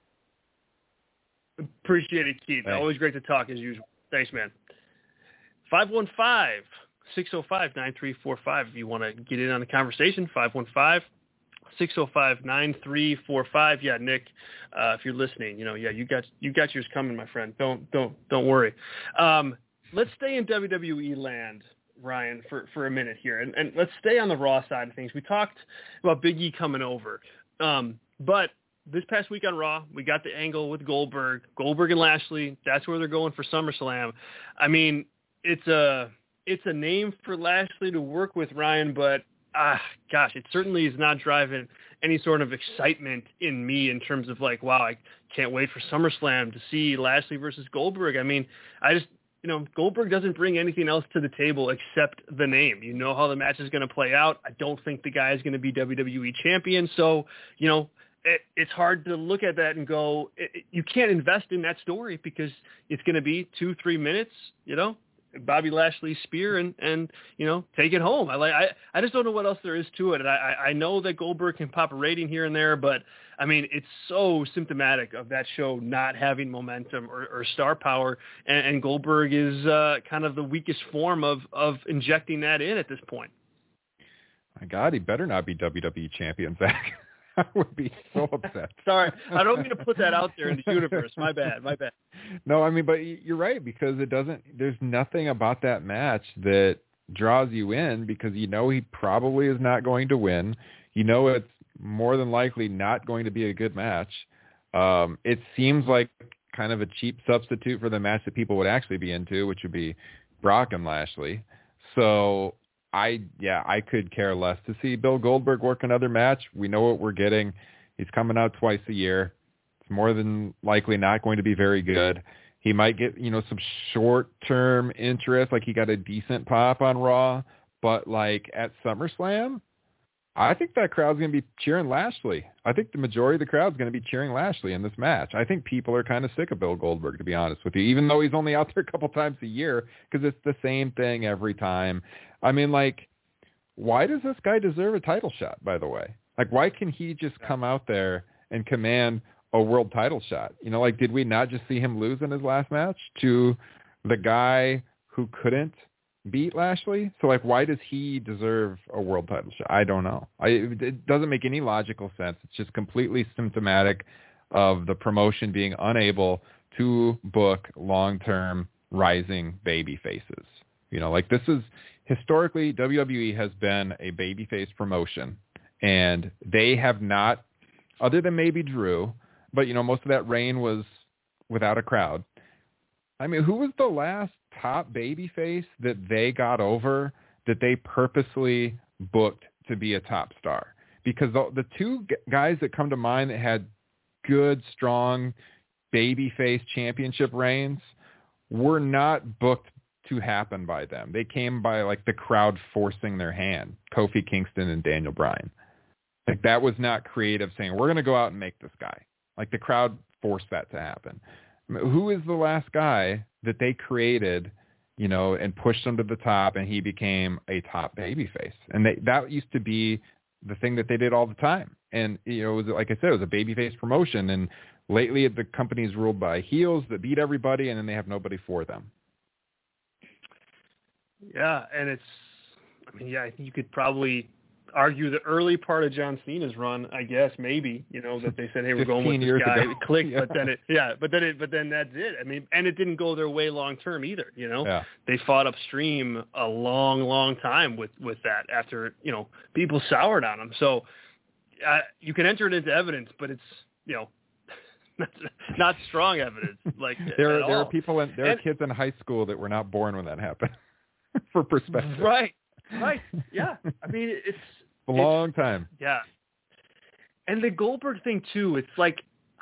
Appreciate it, Keith. Thanks. Always great to talk as usual. Thanks, man. five one five, six oh five, nine three four five if you want to get in on the conversation. five one five, six oh five, nine three four five. Yeah, Nick, uh, if you're listening, you know, yeah, you got you got yours coming, my friend. Don't don't don't worry. Um, let's stay in W W E land, Ryan, for, for a minute here, and, and let's stay on the Raw side of things. We talked about Big E coming over, um, but this past week on Raw, we got the angle with Goldberg, Goldberg and Lashley. That's where they're going for SummerSlam. I mean, it's a it's a name for Lashley to work with, Ryan, but ah, gosh, it certainly is not driving any sort of excitement in me in terms of like, wow, I can't wait for SummerSlam to see Lashley versus Goldberg. I mean, I just, you know, Goldberg doesn't bring anything else to the table except the name. You know how the match is going to play out. I don't think the guy is going to be W W E champion. So, you know, it, it's hard to look at that and go, it, it, you can't invest in that story because it's going to be two, three minutes, you know, Bobby Lashley's spear and, and, you know, take it home. I like, I, I just don't know what else there is to it. And I, I know that Goldberg can pop a rating here and there, but I mean, it's so symptomatic of that show not having momentum or, or star power. And, and Goldberg is uh, kind of the weakest form of, of injecting that in at this point. My God, he better not be W W E champion, Zach. I would be so upset. Sorry, I don't mean to put that out there in the universe. My bad, my bad. No, I mean, but you're right, because it doesn't, there's nothing about that match that draws you in, because you know he probably is not going to win. You know it's more than likely not going to be a good match. Um, it seems like kind of a cheap substitute for the match that people would actually be into, which would be Brock and Lashley. So I, yeah, I could care less to see Bill Goldberg work another match. We know what we're getting. He's coming out twice a year. It's more than likely not going to be very good. He might get, you know, some short-term interest, like he got a decent pop on Raw, but like at SummerSlam, I think that crowd's going to be cheering Lashley. I think the majority of the crowd's going to be cheering Lashley in this match. I think people are kind of sick of Bill Goldberg, to be honest with you, even though he's only out there a couple times a year, because it's the same thing every time. I mean, like, why does this guy deserve a title shot, by the way? Like, why can he just come out there and command a world title shot? You know, like, did we not just see him lose in his last match to the guy who couldn't beat Lashley? So, like, why does he deserve a world title shot? I don't know. I, it doesn't make any logical sense. It's just completely symptomatic of the promotion being unable to book long-term rising baby faces. You know, like, this is historically, W W E has been a babyface promotion, and they have not, other than maybe Drew, but, you know, most of that reign was without a crowd. I mean, who was the last top babyface that they got over that they purposely booked to be a top star? Because the, the two g- guys that come to mind that had good, strong babyface championship reigns were not booked to happen by them. They came by like the crowd forcing their hand. Kofi Kingston and Daniel Bryan. Like, that was not creative saying, we're going to go out and make this guy. Like, the crowd forced that to happen. I mean, who is the last guy that they created, you know, and pushed him to the top, and he became a top babyface? And they, that used to be the thing that they did all the time. And, you know, it was, like I said, it was a babyface promotion. And lately the company's ruled by heels that beat everybody, and then they have nobody for them. Yeah, and it's, I mean, yeah, I think you could probably argue the early part of John Cena's run, I guess, maybe, you know, that they said, hey, we're going with this guy. Ago. It clicked, yeah. but then it, yeah, but then it, but then that's it. I mean, and it didn't go their way long term either. You know, yeah. They fought upstream a long, long time with, with that after, you know, people soured on them. So uh, you can enter it into evidence, but it's, you know, not, not strong evidence. Like there, at there all. are people, in, there and, are kids in high school that were not born when that happened. For perspective, right, right, yeah. I mean, it's a long it's, time. Yeah, and the Goldberg thing too. It's like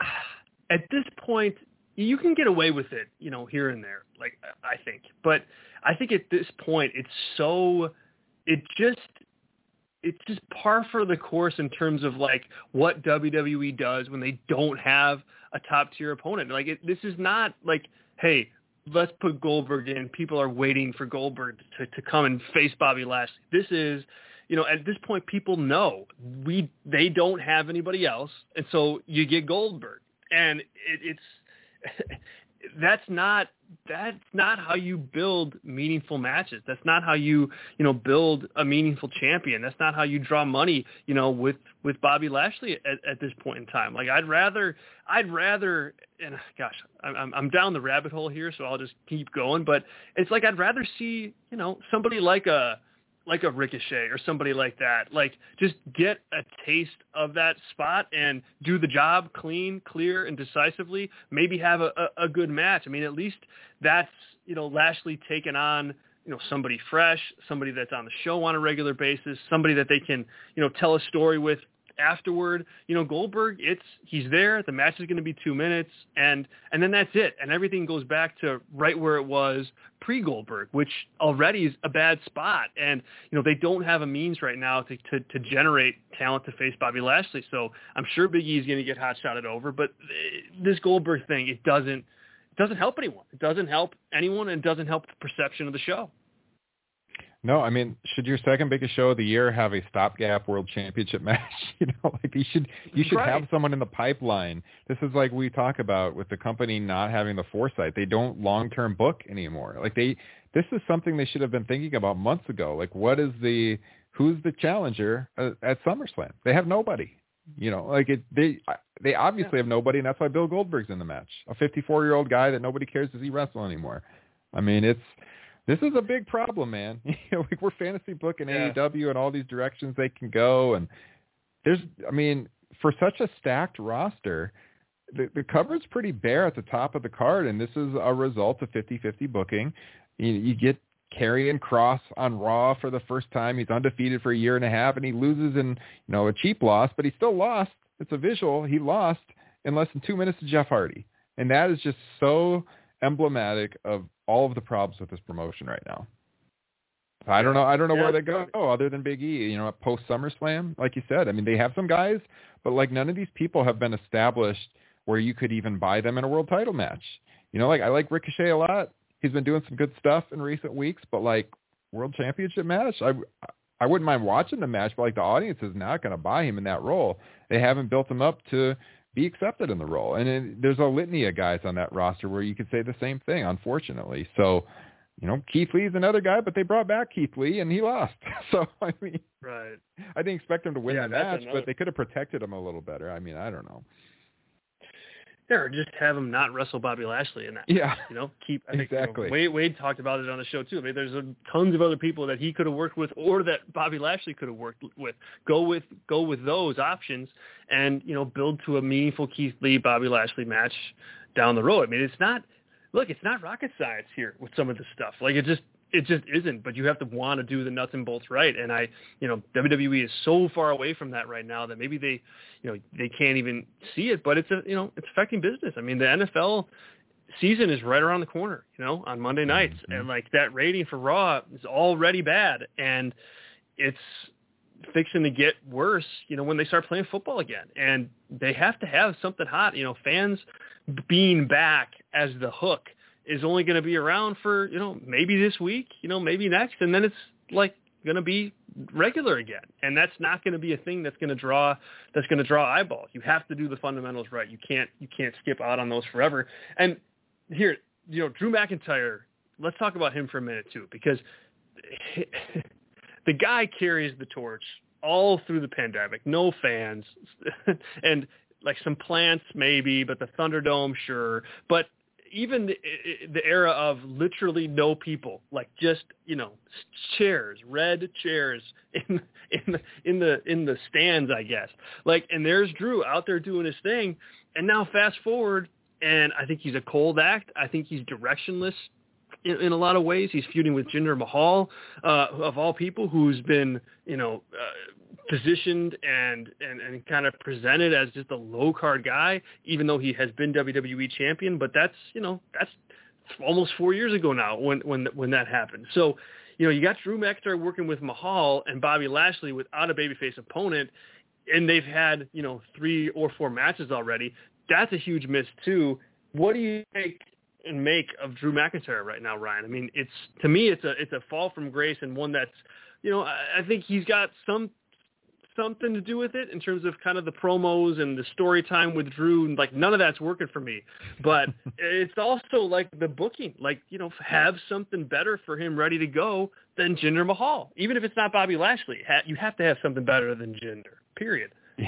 at this point you can get away with it, you know, here and there. Like I think, but I think at this point it's so it just it's just par for the course in terms of like what W W E does when they don't have a top tier opponent. Like it, this is not like, hey, let's put Goldberg in. People are waiting for Goldberg to, to come and face Bobby Lashley. This is, you know, at this point, people know we they don't have anybody else, and so you get Goldberg, and it, it's that's not that's not how you build meaningful matches. That's not how you you know build a meaningful champion. That's not how you draw money, you know, with with Bobby Lashley at, at this point in time. Like I'd rather I'd rather and gosh, I'm I'm down the rabbit hole here, so I'll just keep going. But it's like I'd rather see, you know, somebody like a like a Ricochet or somebody like that, like just get a taste of that spot and do the job clean, clear, and decisively, maybe have a, a, a good match. I mean, at least that's, you know, Lashley taking on, you know, somebody fresh, somebody that's on the show on a regular basis, somebody that they can, you know, tell a story with afterward. You know, Goldberg, it's he's there, the match is going to be two minutes, and and then that's it, and everything goes back to right where it was pre-Goldberg, which already is a bad spot. And you know, they don't have a means right now to to, to generate talent to face Bobby Lashley, so I'm sure Big E is going to get hot shotted over, but this Goldberg thing, it doesn't it doesn't help anyone. It doesn't help anyone, and it doesn't help the perception of the show. No, I mean, should your second biggest show of the year have a stopgap world championship match? You know, like you should you should right. have someone in the pipeline. This is like we talk about with the company not having the foresight. They don't long-term book anymore. Like they, this is something they should have been thinking about months ago. Like what is the, who's the challenger at, at SummerSlam? They have nobody. You know, like it, they they obviously yeah. have nobody, and that's why Bill Goldberg's in the match. A fifty-four-year-old guy that nobody cares to see wrestle anymore. I mean, it's. This is a big problem, man. You know, like we're fantasy booking yeah. A E W and all these directions they can go. And there's, I mean, for such a stacked roster, the, the cover's pretty bare at the top of the card. And this is a result of fifty-fifty booking. You, you get Karrion Kross on Raw for the first time. He's undefeated for a year and a half, and he loses in, you know, a cheap loss, but he still lost. It's a visual. He lost in less than two minutes to Jeff Hardy. And that is just so emblematic of all of the problems with this promotion right now. I don't know. I don't know yeah. where they go other than Big E, you know, post SummerSlam, like you said. I mean, they have some guys, but like none of these people have been established where you could even buy them in a world title match. You know, like I like Ricochet a lot. He's been doing some good stuff in recent weeks, but like world championship match, I, I wouldn't mind watching the match, but like the audience is not going to buy him in that role. They haven't built him up to be accepted in the role. And it, there's a litany of guys on that roster where you could say the same thing, unfortunately. So, you know, Keith Lee's another guy, but they brought back Keith Lee and he lost. So, I mean, right. I didn't expect him to win yeah, the match, another... but they could have protected him a little better. I mean, I don't know. Yeah, or just have him not wrestle Bobby Lashley in that. Yeah. You know, keep, I think, exactly. You know, Wade, Wade talked about it on the show too. I mean, there's a, tons of other people that he could have worked with or that Bobby Lashley could have worked with. Go with, go with those options and, you know, build to a meaningful Keith Lee, Bobby Lashley match down the road. I mean, it's not, look, it's not rocket science here with some of this stuff. Like it just, it just isn't, but you have to want to do the nuts and bolts right. And I, you know, W W E is so far away from that right now that maybe they, you know, they can't even see it, but it's a, you know, it's affecting business. I mean, the N F L season is right around the corner, you know, on Monday nights. Mm-hmm. And like that rating for Raw is already bad. And it's fixing to get worse, you know, when they start playing football again. And they have to have something hot, you know, fans being back as the hook is only going to be around for, you know, maybe this week, you know, maybe next. And then it's like going to be regular again. And that's not going to be a thing that's going to draw, that's going to draw eyeballs. You have to do the fundamentals right. You can't, you can't skip out on those forever. And here, you know, Drew McIntyre, let's talk about him for a minute too, because the guy carries the torch all through the pandemic, no fans and like some plants maybe, but the Thunderdome, sure. But even the, the era of literally no people, like just, you know, chairs, red chairs in, in the, in the, in the stands, I guess. Like, and there's Drew out there doing his thing. And now fast forward, and I think he's a cold act. I think he's directionless in, in a lot of ways. He's feuding with Jinder Mahal, uh, of all people, who's been, you know, uh, positioned and, and, and kind of presented as just a low card guy, even though he has been W W E champion. But that's, you know, that's almost four years ago now when, when, when that happened. So, you know, you got Drew McIntyre working with Mahal and Bobby Lashley without a babyface opponent, and they've had, you know, three or four matches already. That's a huge miss too. What do you think and make of Drew McIntyre right now, Ryan? I mean, it's, to me, it's a, it's a fall from grace, and one that's, you know, I, I think he's got some, something to do with it in terms of kind of the promos and the story time with Drew, and like none of that's working for me. But it's also like the booking, like, you know, have something better for him ready to go than Jinder Mahal. Even if it's not Bobby Lashley, you have to have something better than Jinder, period.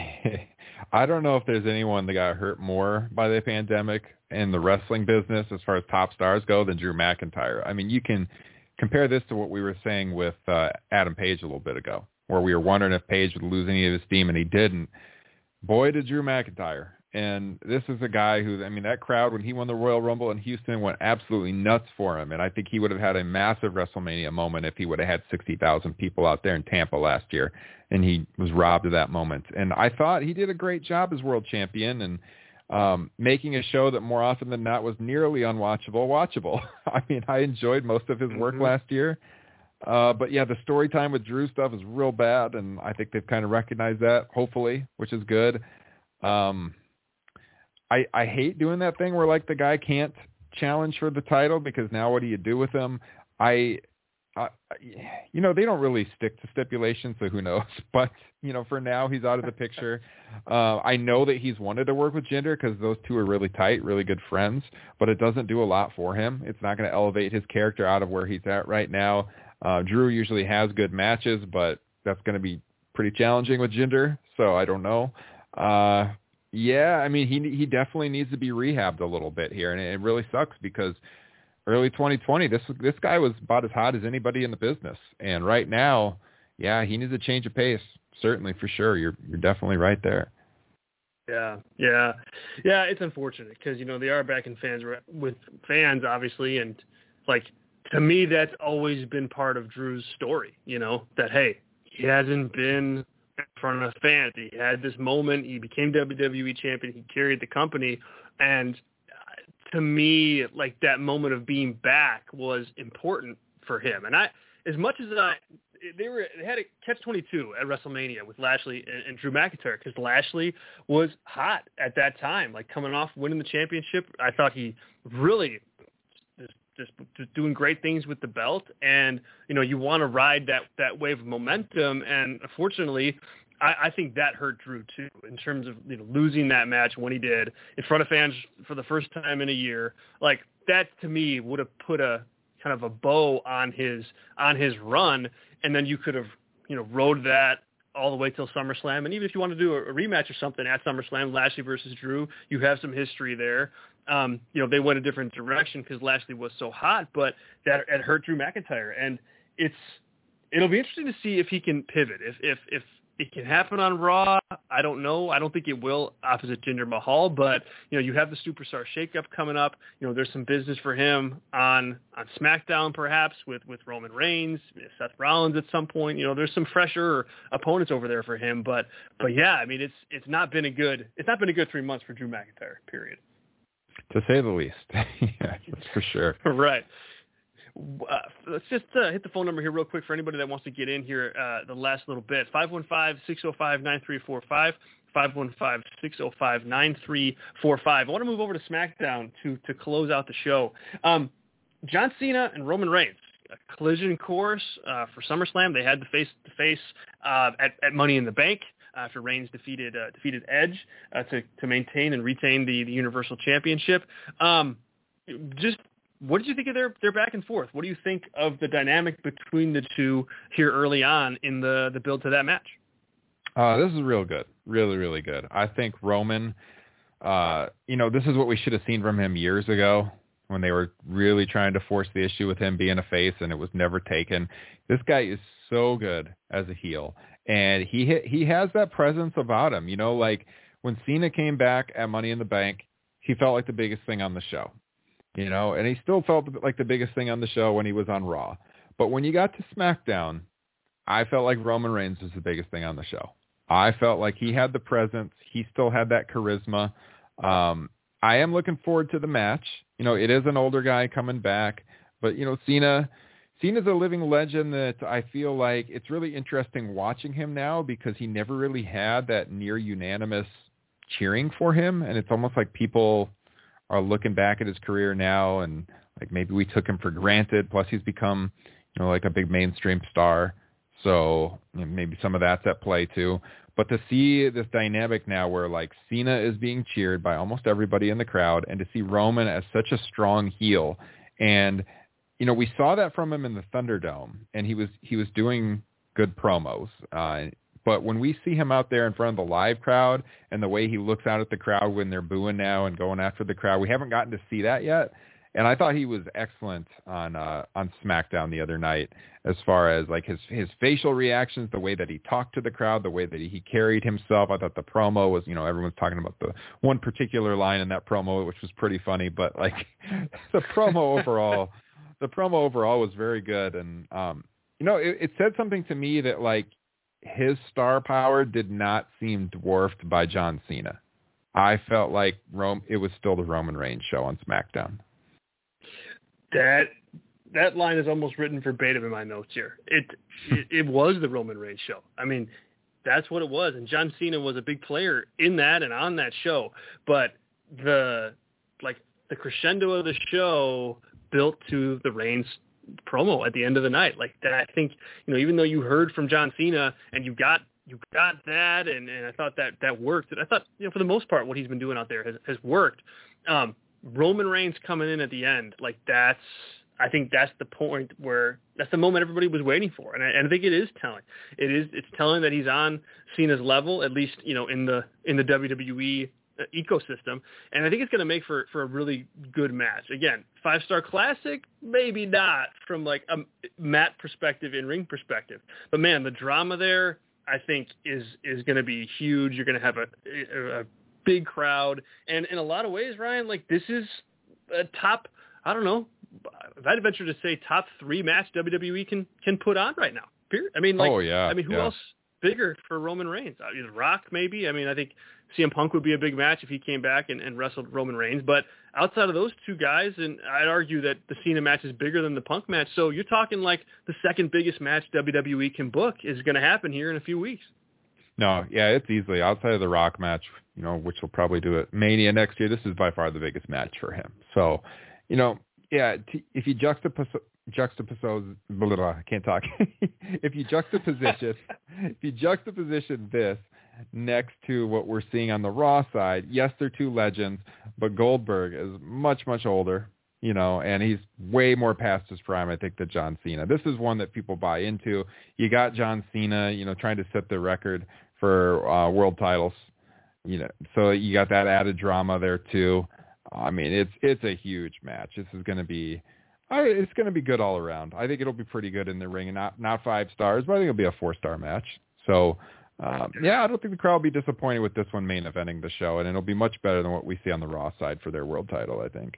I don't know if there's anyone that got hurt more by the pandemic in the wrestling business as far as top stars go than Drew McIntyre. I mean, you can compare this to what we were saying with uh, Adam Page a little bit ago, where we were wondering if Page would lose any of his steam, and he didn't. Boy, did Drew McIntyre. And this is a guy who, I mean, that crowd, when he won the Royal Rumble in Houston, went absolutely nuts for him. And I think he would have had a massive WrestleMania moment if he would have had sixty thousand people out there in Tampa last year. And he was robbed of that moment. And I thought he did a great job as world champion and um, making a show that more often than not was nearly unwatchable, watchable. I mean, I enjoyed most of his work mm-hmm. last year. Uh, but yeah, the story time with Drew stuff is real bad, and I think they've kind of recognized that, hopefully, which is good. Um, I I hate doing that thing where like the guy can't challenge for the title, because now what do you do with him? I, I you know, they don't really stick to stipulations, so who knows? But you know, for now he's out of the picture. Uh, I know that he's wanted to work with Jinder because those two are really tight, really good friends, but it doesn't do a lot for him. It's not going to elevate his character out of where he's at right now. Uh, Drew usually has good matches, but that's going to be pretty challenging with Jinder, so I don't know. Uh, yeah, I mean, he he definitely needs to be rehabbed a little bit here, and it really sucks because early twenty twenty, this this guy was about as hot as anybody in the business, and right now, yeah, he needs a change of pace, certainly, for sure. You're you're definitely right there. Yeah, yeah, yeah. It's unfortunate because, you know, they are back in fans with fans, obviously, and like, to me, that's always been part of Drew's story, you know, that, hey, he hasn't been in front of fans. He had this moment. He became W W E champion. He carried the company. And to me, like, that moment of being back was important for him. And I, as much as I, they were, they had a catch twenty-two at WrestleMania with Lashley and, and Drew McIntyre, because Lashley was hot at that time, like coming off winning the championship. I thought he really just, just, just doing great things with the belt. And, you know, you want to ride that, that wave of momentum. And unfortunately, I, I think that hurt Drew too, in terms of, you know, losing that match when he did in front of fans for the first time in a year. Like, that to me would have put a kind of a bow on his on his run, and then you could have, you know, rode that all the way till SummerSlam. And even if you want to do a, a rematch or something at SummerSlam, Lashley versus Drew, you have some history there. Um, you know, they went a different direction because Lashley was so hot, but that it hurt Drew McIntyre. And it's it'll be interesting to see if he can pivot. If if if it can happen on Raw, I don't know. I don't think it will opposite Jinder Mahal, but, you know, you have the Superstar Shakeup coming up. You know, there's some business for him on on SmackDown, perhaps with, with Roman Reigns, Seth Rollins at some point. You know, there's some fresher opponents over there for him, but but yeah, I mean, it's it's not been a good it's not been a good three months for Drew McIntyre. Period. To say the least, yeah, that's for sure. Right. Uh, let's just uh, hit the phone number here real quick for anybody that wants to get in here uh, the last little bit. five one five, six oh five, nine three four five, five one five, six oh five, nine three four five. I want to move over to SmackDown to, to close out the show. Um, John Cena and Roman Reigns, a collision course uh, for SummerSlam. They had the face-to-face uh, at, at Money in the Bank after Reigns defeated uh, defeated Edge uh, to, to maintain and retain the, the Universal Championship. Um, just What did you think of their, their back and forth? What do you think of the dynamic between the two here early on in the, the build to that match? Uh, this is real good. Really, really good. I think Roman, uh, you know, this is what we should have seen from him years ago when they were really trying to force the issue with him being a face and it was never taken. This guy is so good as a heel, and he he has that presence about him. You know, like when Cena came back at Money in the Bank, he felt like the biggest thing on the show. You know, and he still felt like the biggest thing on the show when he was on Raw. But when you got to SmackDown, I felt like Roman Reigns was the biggest thing on the show. I felt like he had the presence. He still had that charisma. Um, I am looking forward to the match. You know, it is an older guy coming back. But, you know, Cena, Cena's a living legend that I feel like it's really interesting watching him now because he never really had that near unanimous cheering for him. And it's almost like people are looking back at his career now and like maybe we took him for granted. Plus he's become, you know, like a big mainstream star. So you know, maybe some of that's at play too. But to see this dynamic now where like Cena is being cheered by almost everybody in the crowd, and to see Roman as such a strong heel. And, you know, we saw that from him in the Thunderdome, and he was, he was doing good promos. Uh, But when we see him out there in front of the live crowd and the way he looks out at the crowd when they're booing now and going after the crowd, we haven't gotten to see that yet. And I thought he was excellent on uh, on SmackDown the other night as far as like his, his facial reactions, the way that he talked to the crowd, the way that he carried himself. I thought the promo was, you know, everyone's talking about the one particular line in that promo, which was pretty funny. But like the promo overall, the promo overall was very good. And, um, you know, it, it said something to me that like, his star power did not seem dwarfed by John Cena. I felt like Rome, it was still the Roman Reigns show on SmackDown. That that line is almost written verbatim in my notes here. It, it it was the Roman Reigns show. I mean, that's what it was. And John Cena was a big player in that and on that show. But the like the crescendo of the show built to the Reigns promo at the end of the night. Like that, I think, you know, even though you heard from John Cena and you got you got that, and, and I thought that that worked. And I thought, you know, for the most part, what he's been doing out there has, has worked. Um, Roman Reigns coming in at the end, like that's, I think that's the point where that's the moment everybody was waiting for, and I, and I think it is telling. It is it's telling that he's on Cena's level, at least, you know, in the in the W W E ecosystem, and I think it's going to make for for a really good match. Again, five star classic, maybe not from like a mat perspective, in ring perspective, but man, the drama there, I think is is going to be huge. You're going to have a, a, a big crowd, and in a lot of ways, Ryan, like this is a top, I don't know, I'd venture to say top three match W W E can can put on right now. Period. I mean, like, oh yeah, I mean, who yeah. else? bigger for Roman Reigns? I mean, Rock, maybe. I mean, I think C M Punk would be a big match if he came back and, and wrestled Roman Reigns. But outside of those two guys, and I'd argue that the Cena match is bigger than the Punk match. So you're talking like the second biggest match W W E can book is going to happen here in a few weeks. No, yeah, it's easily outside of the Rock match, you know, which will probably do it Mania next year. This is by far the biggest match for him. So, you know, yeah, t- if you juxtapose, juxtapose, blah, blah, blah, I can't talk. if you juxtaposition, if you juxtaposition this next to what we're seeing on the Raw side, yes, they're two legends, but Goldberg is much, much older, you know, and he's way more past his prime, I think, than John Cena. This is one that people buy into. You got John Cena, you know, trying to set the record for uh, world titles, you know, so you got that added drama there too. I mean, it's it's a huge match. This is going to be, I, it's going to be good all around. I think it'll be pretty good in the ring, and not not five stars, but I think it'll be a four star match. So, um, yeah, I don't think the crowd will be disappointed with this one main eventing the show, and it'll be much better than what we see on the Raw side for their world title, I think.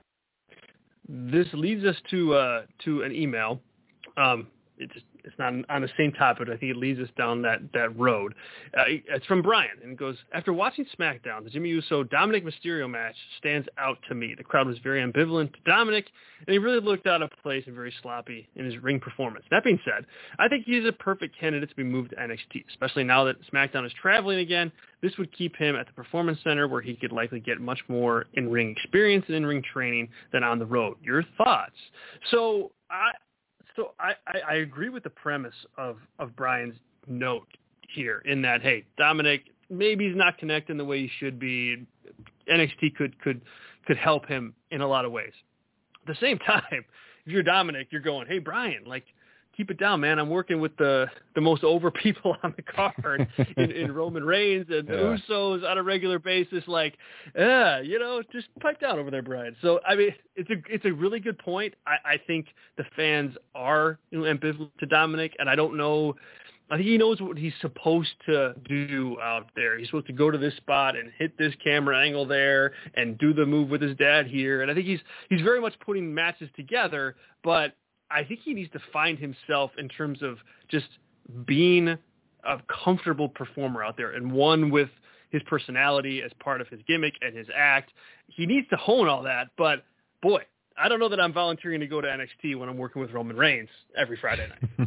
This leads us to uh, to an email. Um, it's it's not on the same topic, but I think it leads us down that that road. Uh, it's from Brian, and it goes, after watching SmackDown, the Jimmy Uso Dominic Mysterio match stands out to me. The crowd was very ambivalent to Dominic, and he really looked out of place and very sloppy in his ring performance. That being said, I think he's a perfect candidate to be moved to N X T, especially now that SmackDown is traveling again. This would keep him at the Performance Center, where he could likely get much more in-ring experience and in-ring training than on the road. Your thoughts? So I so I, I, I agree with the premise of, of Brian's note here in that, hey, Dominic, maybe he's not connecting the way he should be. N X T could could could help him in a lot of ways. At the same time, if you're Dominic, you're going, hey, Brian, like, keep it down, man. I'm working with the, the most over people on the card in, in Roman Reigns and the yeah. Usos on a regular basis. Like, yeah, you know, just pipe down over there, Brian. So, I mean, it's a it's a really good point. I, I think the fans are, you know, ambivalent to Dominic, and I don't know. I think he knows what he's supposed to do out there. He's supposed to go to this spot and hit this camera angle there and do the move with his dad here. And I think he's he's very much putting matches together, but I think he needs to find himself in terms of just being a comfortable performer out there and one with his personality as part of his gimmick and his act. He needs to hone all that, but boy, I don't know that I'm volunteering to go to N X T when I'm working with Roman Reigns every Friday night.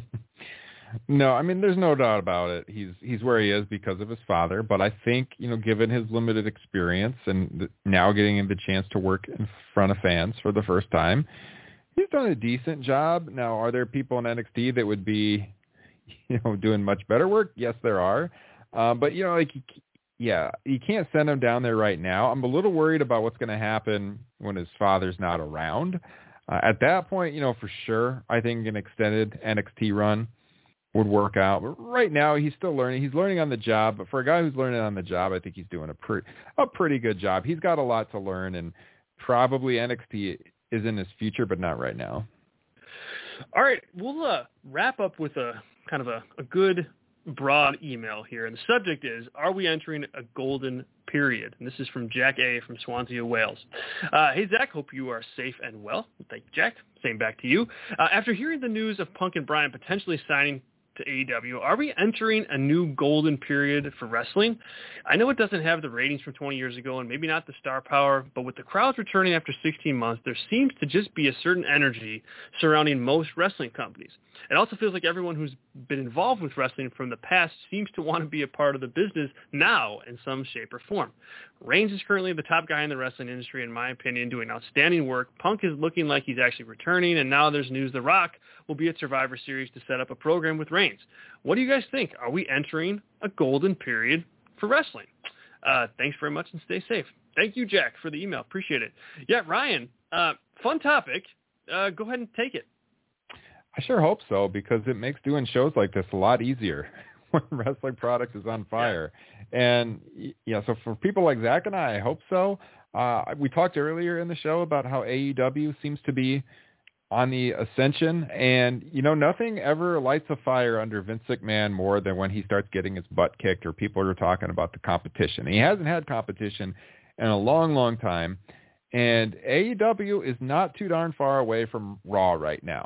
No, I mean, there's no doubt about it. He's he's where he is because of his father, but I think, you know, given his limited experience and the, now getting him the chance to work in front of fans for the first time, he's done a decent job. Now, are there people in N X T that would be, you know, doing much better work? Yes, there are. Uh, but, you know, like, yeah, you can't send him down there right now. I'm a little worried about what's going to happen when his father's not around. Uh, at that point, you know, for sure, I think an extended N X T run would work out. But right now, he's still learning. He's learning on the job. But for a guy who's learning on the job, I think he's doing a pretty a pretty good job. He's got a lot to learn, and probably N X T is in his future, but not right now. All right, we'll uh, wrap up with a kind of a, a good broad email here. And the subject is, are we entering a golden period? And this is from Jack A. from Swansea, Wales. Uh, hey, Zach, hope you are safe and well. Thank you, Jack. Same back to you. Uh, after hearing the news of Punk and Bryan potentially signing to A E W, are we entering a new golden period for wrestling? I know it doesn't have the ratings from twenty years ago and maybe not the star power, but with the crowds returning after sixteen months, there seems to just be a certain energy surrounding most wrestling companies. It also feels like everyone who's been involved with wrestling from the past seems to want to be a part of the business now in some shape or form. Reigns is currently the top guy in the wrestling industry, in my opinion, doing outstanding work. Punk is looking like he's actually returning, and now there's news The Rock will be at Survivor Series to set up a program with Reigns. What do you guys think? Are we entering a golden period for wrestling? Uh, thanks very much and stay safe. Thank you, Jack, for the email. Appreciate it. Yeah, Ryan, uh, fun topic. Uh, go ahead and take it. I sure hope so, because it makes doing shows like this a lot easier when wrestling product is on fire. Yeah. And, yeah, so for people like Zach and I, I hope so. Uh, we talked earlier in the show about how A E W seems to be on the ascension, and, you know, nothing ever lights a fire under Vince McMahon more than when he starts getting his butt kicked or people are talking about the competition. He hasn't had competition in a long, long time, and A E W is not too darn far away from Raw right now.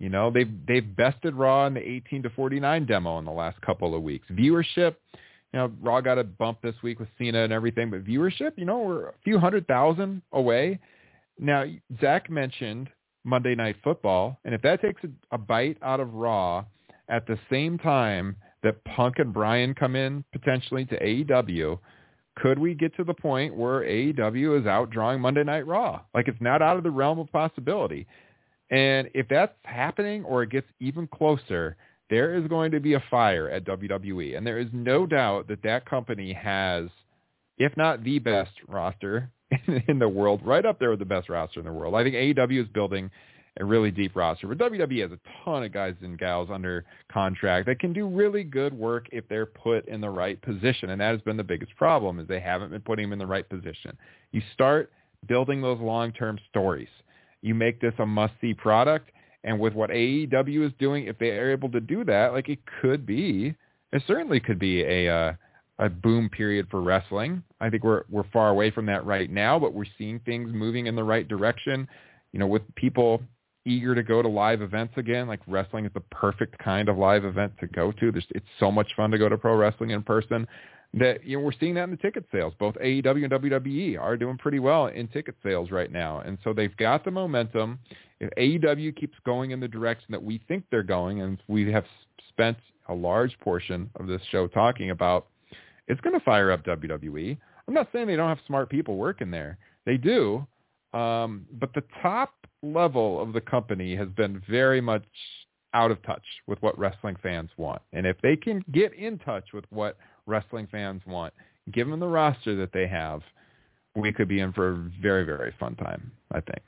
You know, they've they've bested Raw in the eighteen to forty-nine demo in the last couple of weeks. Viewership, you know, Raw got a bump this week with Cena and everything, but viewership, you know, we're a few hundred thousand away. Now, Zach mentioned Monday Night Football, and if that takes a, a bite out of Raw at the same time that Punk and Bryan come in potentially to A E W, could we get to the point where A E W is outdrawing Monday Night Raw? Like, it's not out of the realm of possibility. And if that's happening or it gets even closer, there is going to be a fire at W W E. And there is no doubt that that company has, if not the best roster in the world, right up there with the best roster in the world. I think A E W is building a really deep roster, but W W E has a ton of guys and gals under contract that can do really good work if they're put in the right position. And that has been the biggest problem, is they haven't been putting them in the right position. You start building those long-term stories. You make this a must-see product, and with what A E W is doing, if they are able to do that, like, it could be, it certainly could be a uh, a boom period for wrestling. I think we're we're far away from that right now, but we're seeing things moving in the right direction. You know, with people eager to go to live events again, like, wrestling is the perfect kind of live event to go to. There's, it's so much fun to go to pro wrestling in person. That, you know, we're seeing that in the ticket sales. Both A E W and W W E are doing pretty well in ticket sales right now. And so they've got the momentum. If A E W keeps going in the direction that we think they're going, and we have spent a large portion of this show talking about, it's going to fire up W W E. I'm not saying they don't have smart people working there. They do. Um, but the top level of the company has been very much out of touch with what wrestling fans want. And if they can get in touch with what wrestling fans want, given the roster that they have, we could be in for a very, very fun time, I think.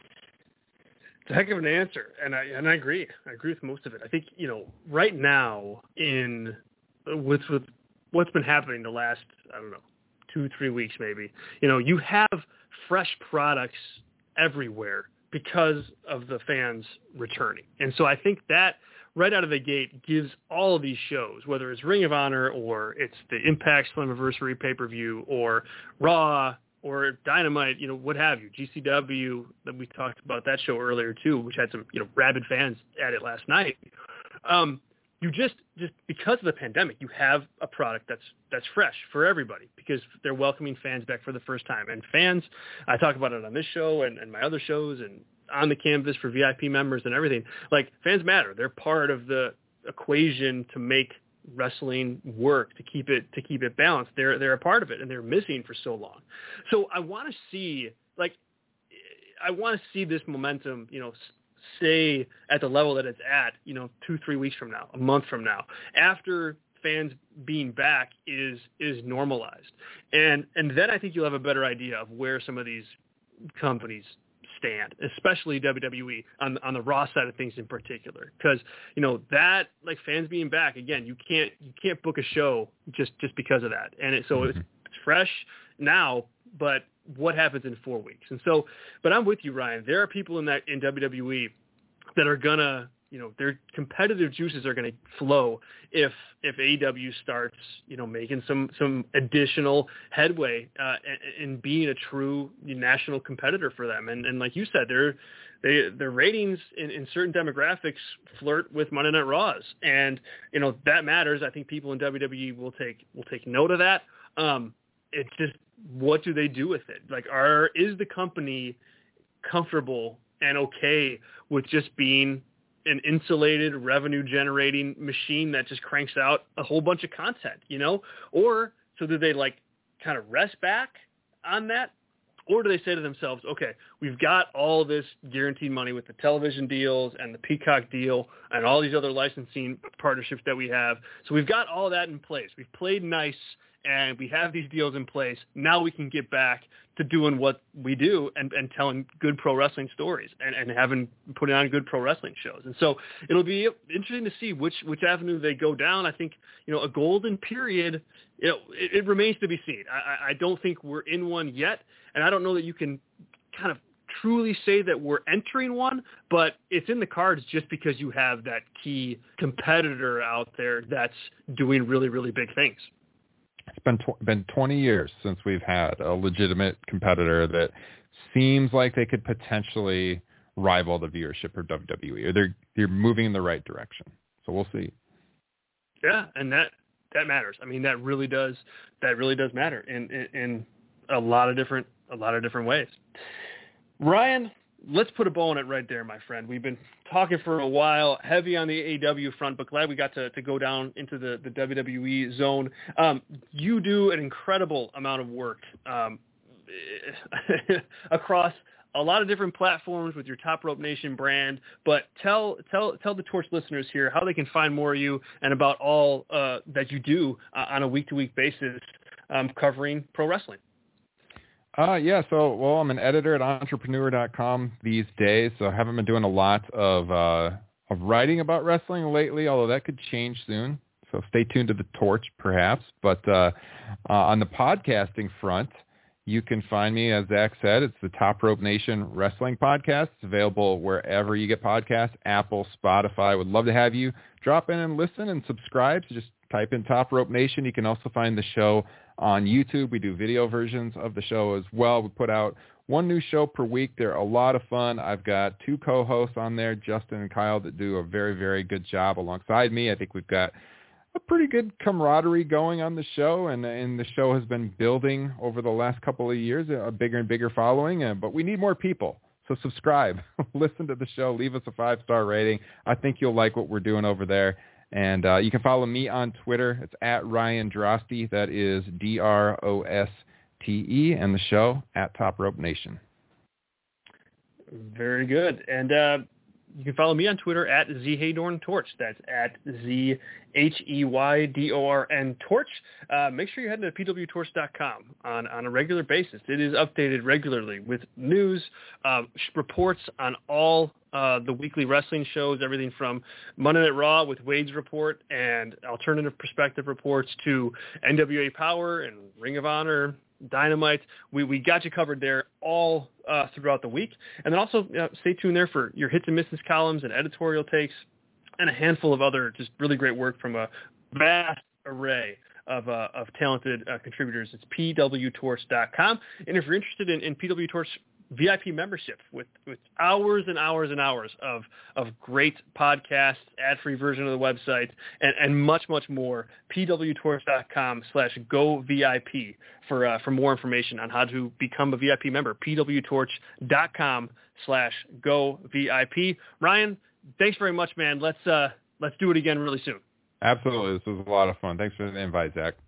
It's a heck of an answer, and I and I agree. I agree with most of it. I think, you know, right now, in with with what's been happening the last, I don't know, two, three weeks maybe, you know, you have fresh products everywhere because of the fans returning. And so I think that right out of the gate gives all of these shows, whether it's Ring of Honor or it's the Impact Slammiversary pay-per-view or Raw or Dynamite, you know, what have you, G C W, that we talked about that show earlier too, which had some, you know, rabid fans at it last night. Um, you just, just because of the pandemic, you have a product that's, that's fresh for everybody because they're welcoming fans back for the first time. And fans, I talk about it on this show and, and my other shows and on the canvas for V I P members and everything. Like, fans matter. They're part of the equation to make wrestling work, to keep it, to keep it balanced. They're, they're a part of it, and they're missing for so long. So I want to see, like, I want to see this momentum, you know, stay at the level that it's at, you know, two, three weeks from now, a month from now, after fans being back is, is normalized. And, and then I think you'll have a better idea of where some of these companies stand, especially W W E on on the Raw side of things in particular, because, you know, that, like, fans being back again, you can't you can't book a show just just because of that, and it, so mm-hmm. it's, it's fresh now, but what happens in four weeks? And so, but I'm with you, Ryan. There are people in that in W W E that are gonna, you know, their competitive juices are going to flow if if A E W starts, you know, making some some additional headway uh, in being a true national competitor for them. And and like you said, their they their ratings in, in certain demographics flirt with Monday Night Raws, and, you know, that matters. I think people in W W E will take will take note of that. Um, it's just, what do they do with it? Like, are is the company comfortable and okay with just being an insulated revenue-generating machine that just cranks out a whole bunch of content, you know? Or so do they, like, kind of rest back on that? Or do they say to themselves, okay, we've got all this guaranteed money with the television deals and the Peacock deal and all these other licensing partnerships that we have. So we've got all that in place. We've played nice, and we have these deals in place. Now we can get back to doing what we do and, and telling good pro wrestling stories and, and having putting on good pro wrestling shows. And so it'll be interesting to see which, which avenue they go down. I think, you know, a golden period, you know, it, it remains to be seen. I, I don't think we're in one yet, and I don't know that you can kind of truly say that we're entering one, but it's in the cards just because you have that key competitor out there that's doing really, really big things. It's been tw- been twenty years since we've had a legitimate competitor that seems like they could potentially rival the viewership of W W E. Or they're they're moving in the right direction. So we'll see. Yeah, and that that matters. I mean, that really does that really does matter in, in in a lot of different a lot of different ways. Ryan, let's put a bow on it right there, my friend. We've been talking for a while, heavy on the A E W front, but glad we got to, to go down into the, the W W E zone. Um, you do an incredible amount of work um, across a lot of different platforms with your Top Rope Nation brand, but tell tell tell the Torch listeners here how they can find more of you and about all uh, that you do uh, on a week-to-week basis um, covering pro wrestling. Uh, yeah, so, well, I'm an editor at entrepreneur dot com these days, so I haven't been doing a lot of uh, of writing about wrestling lately, although that could change soon. So stay tuned to the Torch, perhaps. But uh, uh, on the podcasting front, you can find me, as Zach said, it's the Top Rope Nation Wrestling Podcast. It's available wherever you get podcasts, Apple, Spotify. Would love to have you drop in and listen and subscribe. So just type in Top Rope Nation. You can also find the show on YouTube. We do video versions of the show as well. We put out one new show per week. They're a lot of fun. I've got two co-hosts on there, Justin and Kyle, that do a very, very good job alongside me. I think we've got a pretty good camaraderie going on the show, and and the show has been building over the last couple of years, a bigger and bigger following, uh, but we need more people. So subscribe, listen to the show, leave us a five-star rating. I think you'll like what we're doing over there. And uh, you can follow me on Twitter. It's at Ryan Drosty. That is D R O S T E, and the show at Top Rope Nation. Very good. And uh, you can follow me on Twitter at Z Heydorn Torch. That's at Z H E Y D O R N Torch. Uh, make sure you head to P W torch dot com on, on a regular basis. It is updated regularly with news, um, reports on all uh, the weekly wrestling shows, everything from Monday Night Raw with Wade's report and Alternative Perspective reports to N W A Power and Ring of Honor, Dynamite. We we got you covered there all uh, throughout the week. And then also uh, stay tuned there for your hits and misses columns and editorial takes and a handful of other just really great work from a vast array of uh, of talented uh, contributors. It's P W torch dot com. And if you're interested in, in P W Torch V I P membership with, with hours and hours and hours of, of great podcasts, ad-free version of the website, and, and much, much more, P W torch dot com slash go V I P for, uh, for more information on how to become a V I P member, P W torch dot com slash go V I P. Ryan, thanks very much, man. Let's, uh, let's do it again really soon. Absolutely. This was a lot of fun. Thanks for the invite, Zach.